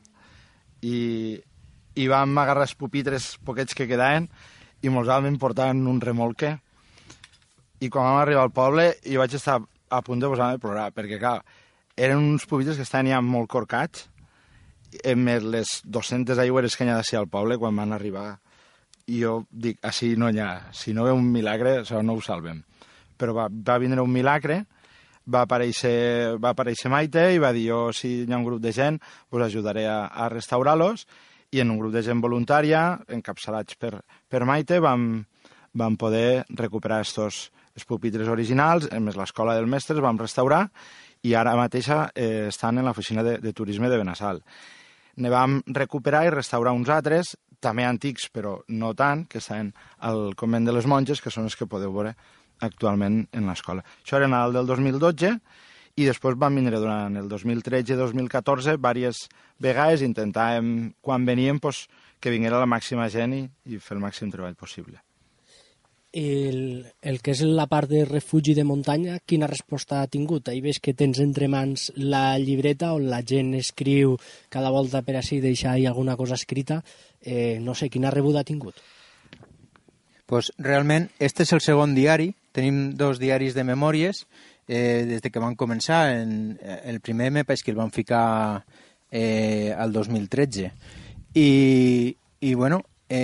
Speaker 7: i vam agarrar els pupitres poquets que quedaven i mos vam portar en un remolque. I quan vam arribar al poble jo vaig estar a punt de posar-me a plorar, perquè clar, eren uns pupitres que estaven ja molt corcats, més les 200 aigüeres que hi ha d'ací al poble quan van arribar. I jo dic, així no hi ha, si no ve un milagre, això no ho salvem. Però va vindre un milagre, va aparèixer Maite i va dir, jo, si hi ha un grup de gent, us ajudaré a restaurar-los, i en un grup de gent voluntària, encapçalats per Maite, vam poder recuperar els pupitres originals, a més l'escola del mestre, vam restaurar, i ara mateixa estan en l'oficina de turisme de Benassal. Ne vam recuperar i restaurar uns altres, també antics, però no tant, que estan al convent de les monges, que són els que podeu veure actualment en l'escola. Això era Nadal del 2012, i després van vindre durant el 2013 i 2014 diverses vegades, intentàvem, quan veníem, que vinguera la màxima gent i fer el màxim treball possible.
Speaker 3: El que és la part de refugi de muntanya, quina resposta ha tingut? Ahir veus que tens entre mans la llibreta on la gent escriu cada volta per així deixar alguna cosa escrita. No sé, quina rebuda ha tingut?
Speaker 8: Pues realment, este és el segon diari. Tenim 2 diaris de memòries des de que van començar. El primer me pareix que el van ficar al 2013. I bueno,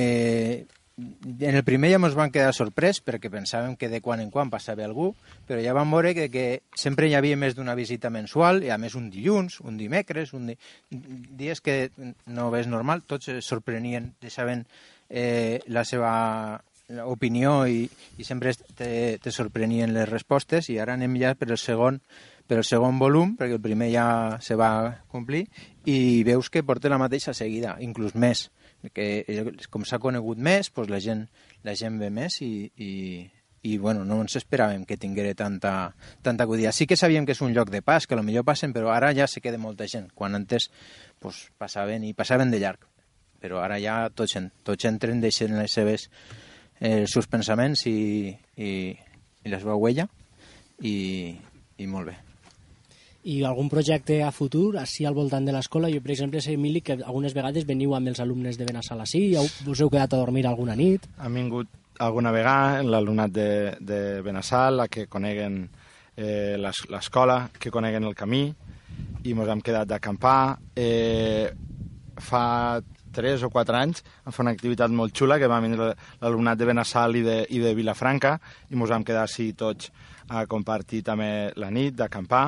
Speaker 8: en el primer ja ens van quedar sorprès perquè pensàvem que de quan en quan passava algú, però ja vam veure que sempre hi havia més d'una visita mensual, i a més un dilluns, un dimecres, dies que no ves normal, tots es sorprenien, deixaven la seva opinió i sempre te sorprenien les respostes, i ara anem ja per el segon volum, perquè el primer ja se va complir, i veus que porta la mateixa seguida, inclús més, que com s'ha conegut més, doncs la gent ve més i bueno, no ens esperàvem que tinguera tanta acollida. Sí que sabíem que és un lloc de pas, que potser passen, però ara ja se queda molta gent. Quan antes doncs, passaven de llarg, però ara ja tots entren, deixen els seus pensaments i la seva huella i molt bé.
Speaker 3: I algun projecte a futur, així al voltant de l'escola? Jo, per exemple, sé, Emili, que algunes vegades veniu amb els alumnes de Benassal així, us heu quedat a dormir alguna nit?
Speaker 7: Han vingut alguna vegada l'alumnat de Benassal, a que coneguen l'escola, que coneguen el camí, i ens hem quedat d'acampar. Fa 3 o 4 anys vam fer una activitat molt xula, que va vindre l'alumnat de Benassal i de Vilafranca, i ens vam quedar així tots a compartir també la nit, d'acampar.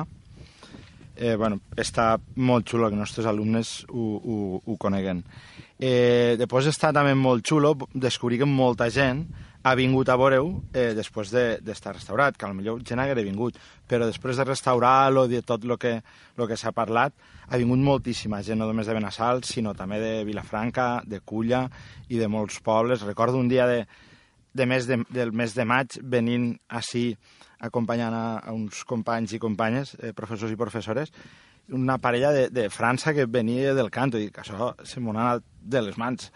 Speaker 7: Està molt xulo que els nostres alumnes ho coneguen. Després està també molt xulo descobrir que molta gent ha vingut a veure-ho després d'estar restaurat, que potser gent haguera vingut, però després de restaurar-lo, de tot el que s'ha parlat, ha vingut moltíssima gent, no només de Benassal, sinó també de Vilafranca, de Culla i de molts pobles. Recordo un dia del mes de maig venint així acompanyant a uns companys i companyes, professors i professores, una parella de França que venia del Canto, i que això se m'ho ha anat de les mans.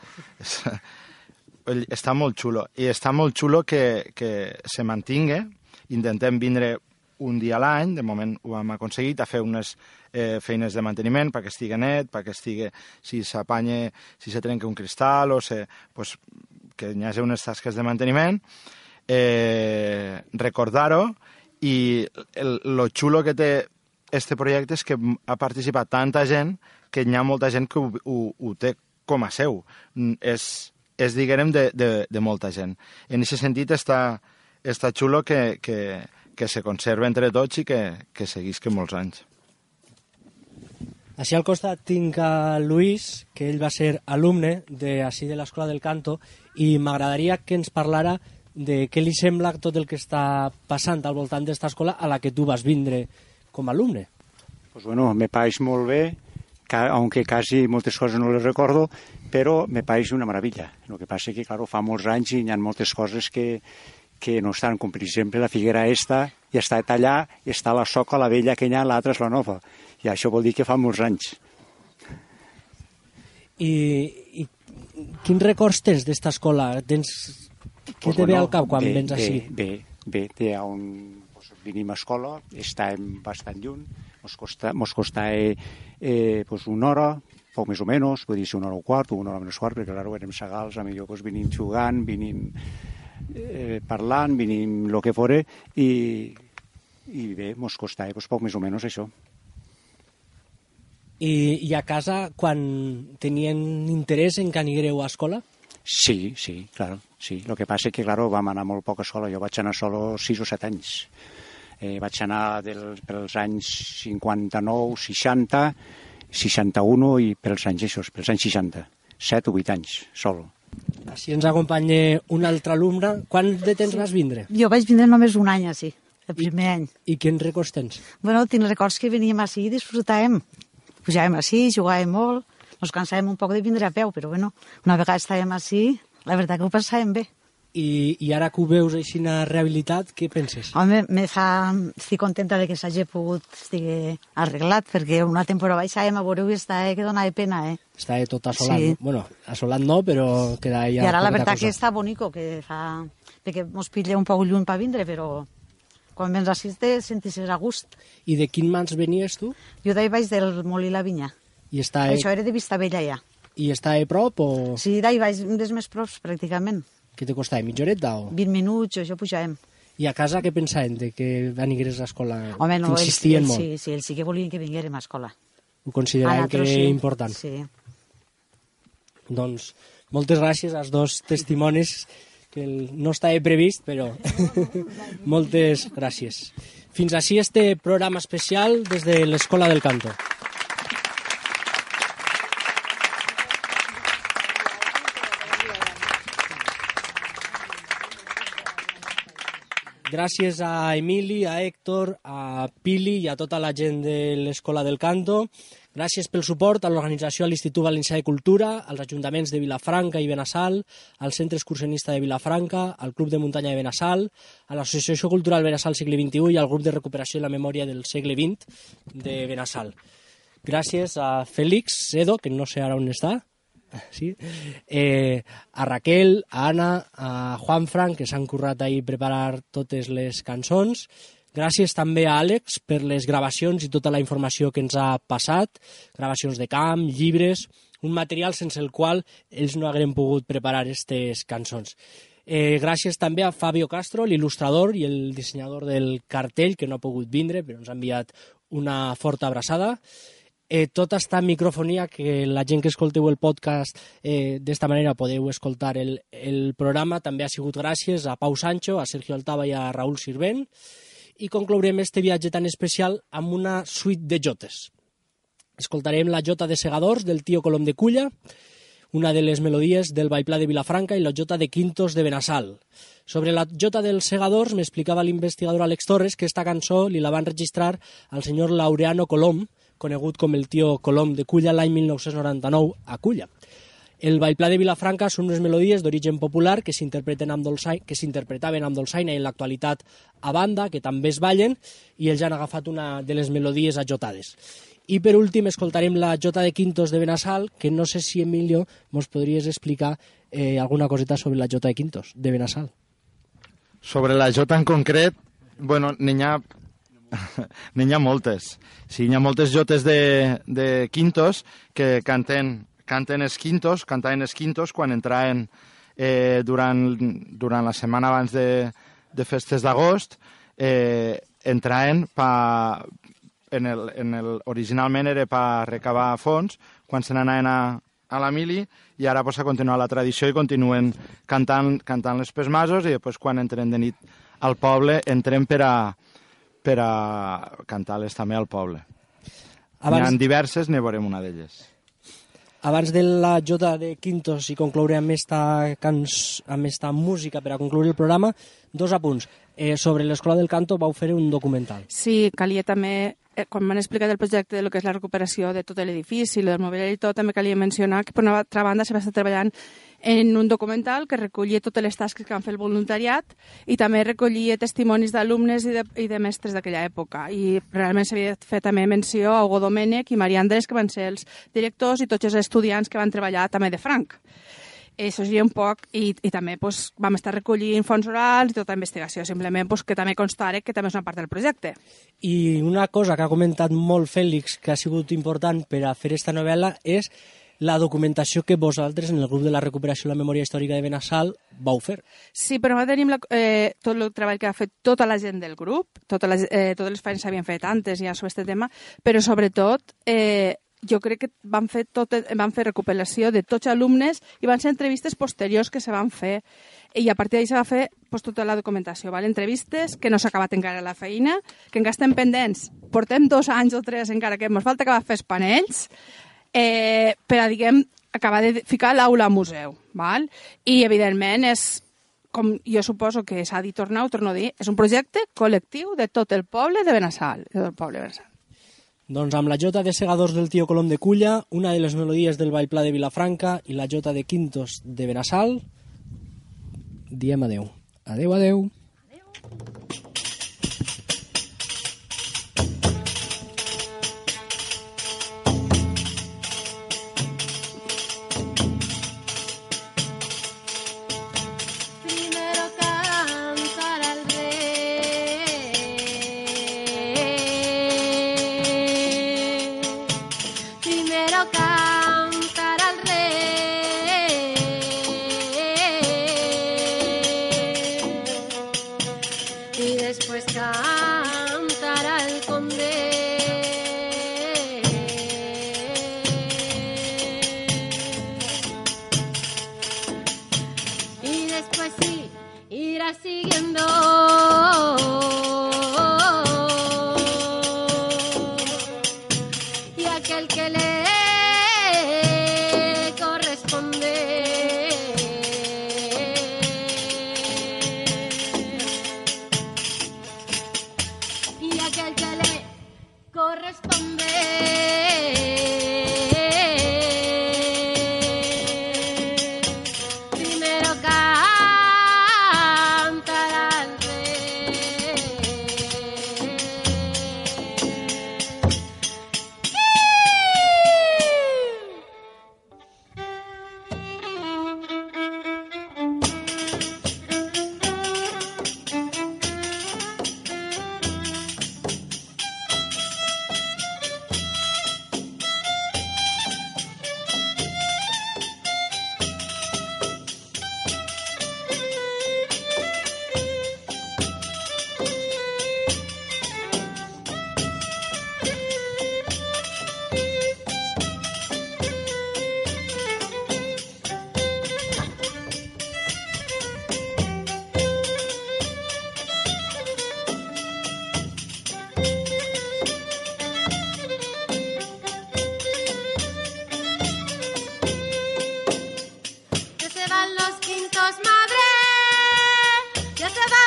Speaker 7: Està molt xulo, i està molt xulo que se mantingui. Intentem vindre un dia a l'any, de moment ho hem aconseguit, a fer unes feines de manteniment perquè estigui net, perquè estigui, si s'apanya, si se trenca un cristal o pues, que hi hagi unes tasques de manteniment, recordar-ho, i lo xulo que té este projecte és que ha participat tanta gent que hi ha molta gent que ho té com a seu. És diguem, de molta gent. En aquest sentit està xulo que se conserva entre tots i que seguisca molts anys.
Speaker 3: Així al costat tinc a Luis, que ell va ser alumne de l'Escola del Canto, i m'agradaria que ens parlara de què li sembla tot el que està passant al voltant d'esta escola a la que tu vas vindre com a alumne.
Speaker 9: Pues bueno, me pareix molt bé, aunque quasi moltes coses no les recordo, però me pareix una meravella. El que passa que, claro, fa molts anys i hi ha moltes coses que no estan, com per exemple la figuera esta, i està allà, i està la soca, la vella que hi ha, l'altra és la nova. I això vol dir que fa molts anys.
Speaker 3: I quins records tens d'esta escola? Què te ve al cap quan vens així?
Speaker 9: Bé, venim a escola, estàvem bastant lluny, mos costa una hora, poc més o menys, vull dir, una hora o quart, una hora menys quart, perquè clar, érem segals, millor venim jugant, venim parlant, venim el que fora, i bé, mos costa poc més o menys això.
Speaker 3: I a casa, quan tenien interès en que anireu a escola?
Speaker 9: Sí, claro, sí. El que passa és que, claro, vam anar molt poc a escola. Jo vaig anar solo 6 o 7 anys. Vaig anar pels anys 59, 60, 61 i pels anys 60. 7 o 8 anys, solo.
Speaker 3: Així ens acompanya un altre alumne. Quant de temps vas vindre?
Speaker 10: Jo vaig vindre només un any, així, el primer any.
Speaker 3: I quins records tens?
Speaker 10: Bueno, tinc records que veníem així i disfrutàvem. Pujàvem així, jugàvem molt, ens cansàvem un poc de vindre a peu, però bueno, una vegada estàvem així, la veritat que ho passàvem bé.
Speaker 3: I ara que ho veus així rehabilitat, què penses?
Speaker 10: Home, estic contenta de que s'hagi pogut estar arreglat, perquè una temporada baixàvem a veure-ho i estava que donava pena,
Speaker 3: Estava tot assolat,
Speaker 10: sí.
Speaker 3: Bueno, assolat no, però queda ja...
Speaker 10: I ara la veritat que està bonico, perquè mos pilla un poc lluny per vindre, però quan vens així te sentis a gust.
Speaker 3: I de quin mans venies tu?
Speaker 10: Jo d'ahir baix del Molí la Vinya. Això era de Vistabella ja.
Speaker 3: I està a prop o...?
Speaker 10: Sí, d'ahir baix des més props, pràcticament.
Speaker 3: Què te costava, mitja horeta o...?
Speaker 10: 20 minuts, això pujàvem.
Speaker 3: I a casa què pensaven de que anigueres a escola?
Speaker 10: Home, no,
Speaker 3: insistien molt?
Speaker 10: Sí, ells sí que volien que vinguérem a escola.
Speaker 3: Ho consideraven que era important?
Speaker 10: Sí.
Speaker 3: Doncs moltes gràcies als dos testimonis, que no estava previst, però moltes gràcies. Fins així este programa especial des de l'Escola del Canto. Gràcies a Emili, a Héctor, a Pili i a tota la gent de l'Escola del Canto. Gràcies pel suport a l'organització de l'Institut Valencià de Cultura, als ajuntaments de Vilafranca i Benassal, al Centre Excursionista de Vilafranca, al Club de Muntanya de Benassal, a l'Associació Cultural Benassal Segle XXI i al Grup de Recuperació de la Memòria del Segle XX de Benassal. Gràcies a Félix Edo, que no sé ara on està, sí? A Raquel, a Anna, a Juanfran, que s'han currat ahir preparar totes les cançons. Gràcies també a Àlex per les gravacions i tota la informació que ens ha passat, gravacions de camp, llibres, un material sense el qual ells no haguem pogut preparar aquestes cançons. Gràcies també a Fabio Castro, l'il·lustrador i el dissenyador del cartell, que no ha pogut vindre, però ens ha enviat una forta abraçada. Tota esta microfonia, que la gent que escolteu el podcast d'esta manera podeu escoltar el programa, també ha sigut gràcies a Pau Sancho, a Sergio Altava i a Raúl Sirvent. I conclourem este viatge tan especial amb una suite de jotes. Escoltarem la jota de Segadors del Tío Colom de Culla, una de les melodies del Baiplà de Vilafranca i la jota de Quintos de Benassal. Sobre la jota dels Segadors m'explicava l'investigador Àlex Torres que esta cançó li la van registrar al senyor Laureano Colom, conegut com el Tío Colom de Culla, l'any 1999 a Culla. El Baiplà de Vilafranca són unes melodies d'origen popular que s'interpretaven amb dolçaina i en l'actualitat a banda, que també es ballen, i ells han agafat una de les melodies ajotades. I per últim escoltarem la jota de Quintos de Benassal, que no sé si, Emilio, mos podries explicar alguna coseta sobre la jota de Quintos de Benassal.
Speaker 7: Sobre la jota en concret, bueno, n'hi ha N'hi ha moltes. Sí, n'hi ha moltes jotes de quintos que canten els quintos, cantaven els quintos quan entraven durant la setmana abans de festes d'agost, entraven originalment era per recabar fons quan se n'anaven a la mili, i ara pues, ha continuat la tradició i continuen cantant les pesmasos, i després quan entren de nit al poble entren per a cantar-les també al poble. N'hi ha diverses, ne veurem una d'elles.
Speaker 3: Abans de la jota de quintos i concloure amb esta música per a concloure el programa, 2 apunts. Sobre l'Escola del Canto vau fer un documental.
Speaker 4: Sí, calia també, quan m'han explicat el projecte de lo que és la recuperació de tot l'edifici, del mobiliari i tot, també calia mencionar que per una altra banda se va estar treballant en un documental que recollia totes les tasques que van fer el voluntariat i també recollia testimonis d'alumnes i de mestres d'aquella època. I realment s'havia fet també menció a Hugo Domènech i Maria Andrés, que van ser els directors, i tots els estudiants que van treballar també de franc. Això seria un poc, i també pues, vam estar recollint fons orals i tota la investigació, simplement pues, que també constara que també és una part del projecte.
Speaker 3: I una cosa que ha comentat molt Fèlix, que ha sigut important per a fer esta novel·la, és la documentació que vosaltres, en el grup de la recuperació de la memòria històrica de Benassal, vau fer.
Speaker 4: Sí, però tenim tot el treball que ha fet tota la gent del grup, totes les feines s'havien fet antes ja sobre aquest tema, però sobretot jo crec que van fer recuperació de tots els alumnes i van ser entrevistes posteriors que se van fer, i a partir d'ahir se va fer pues, tota la documentació, val? Entrevistes que no s'ha acabat encara la feina, que encara estem pendents, portem 2 anys o 3 encara que ens falta acabar de fer els panells, per a, diguem, acabar de ficar l'aula al museu, val? I evidentment és, com jo suposo que s'ha dit tornar, ho torno a dir, és un projecte col·lectiu de tot el poble de Benassal,
Speaker 3: Doncs amb la jota de Segadors del Tio Colom de Culla, una de les melodies del Ball Pla de Vilafranca i la jota de Quintos de Benassal, diem adeu. Adeu, adeu.
Speaker 2: Ya se van los quintos, madre, ya se van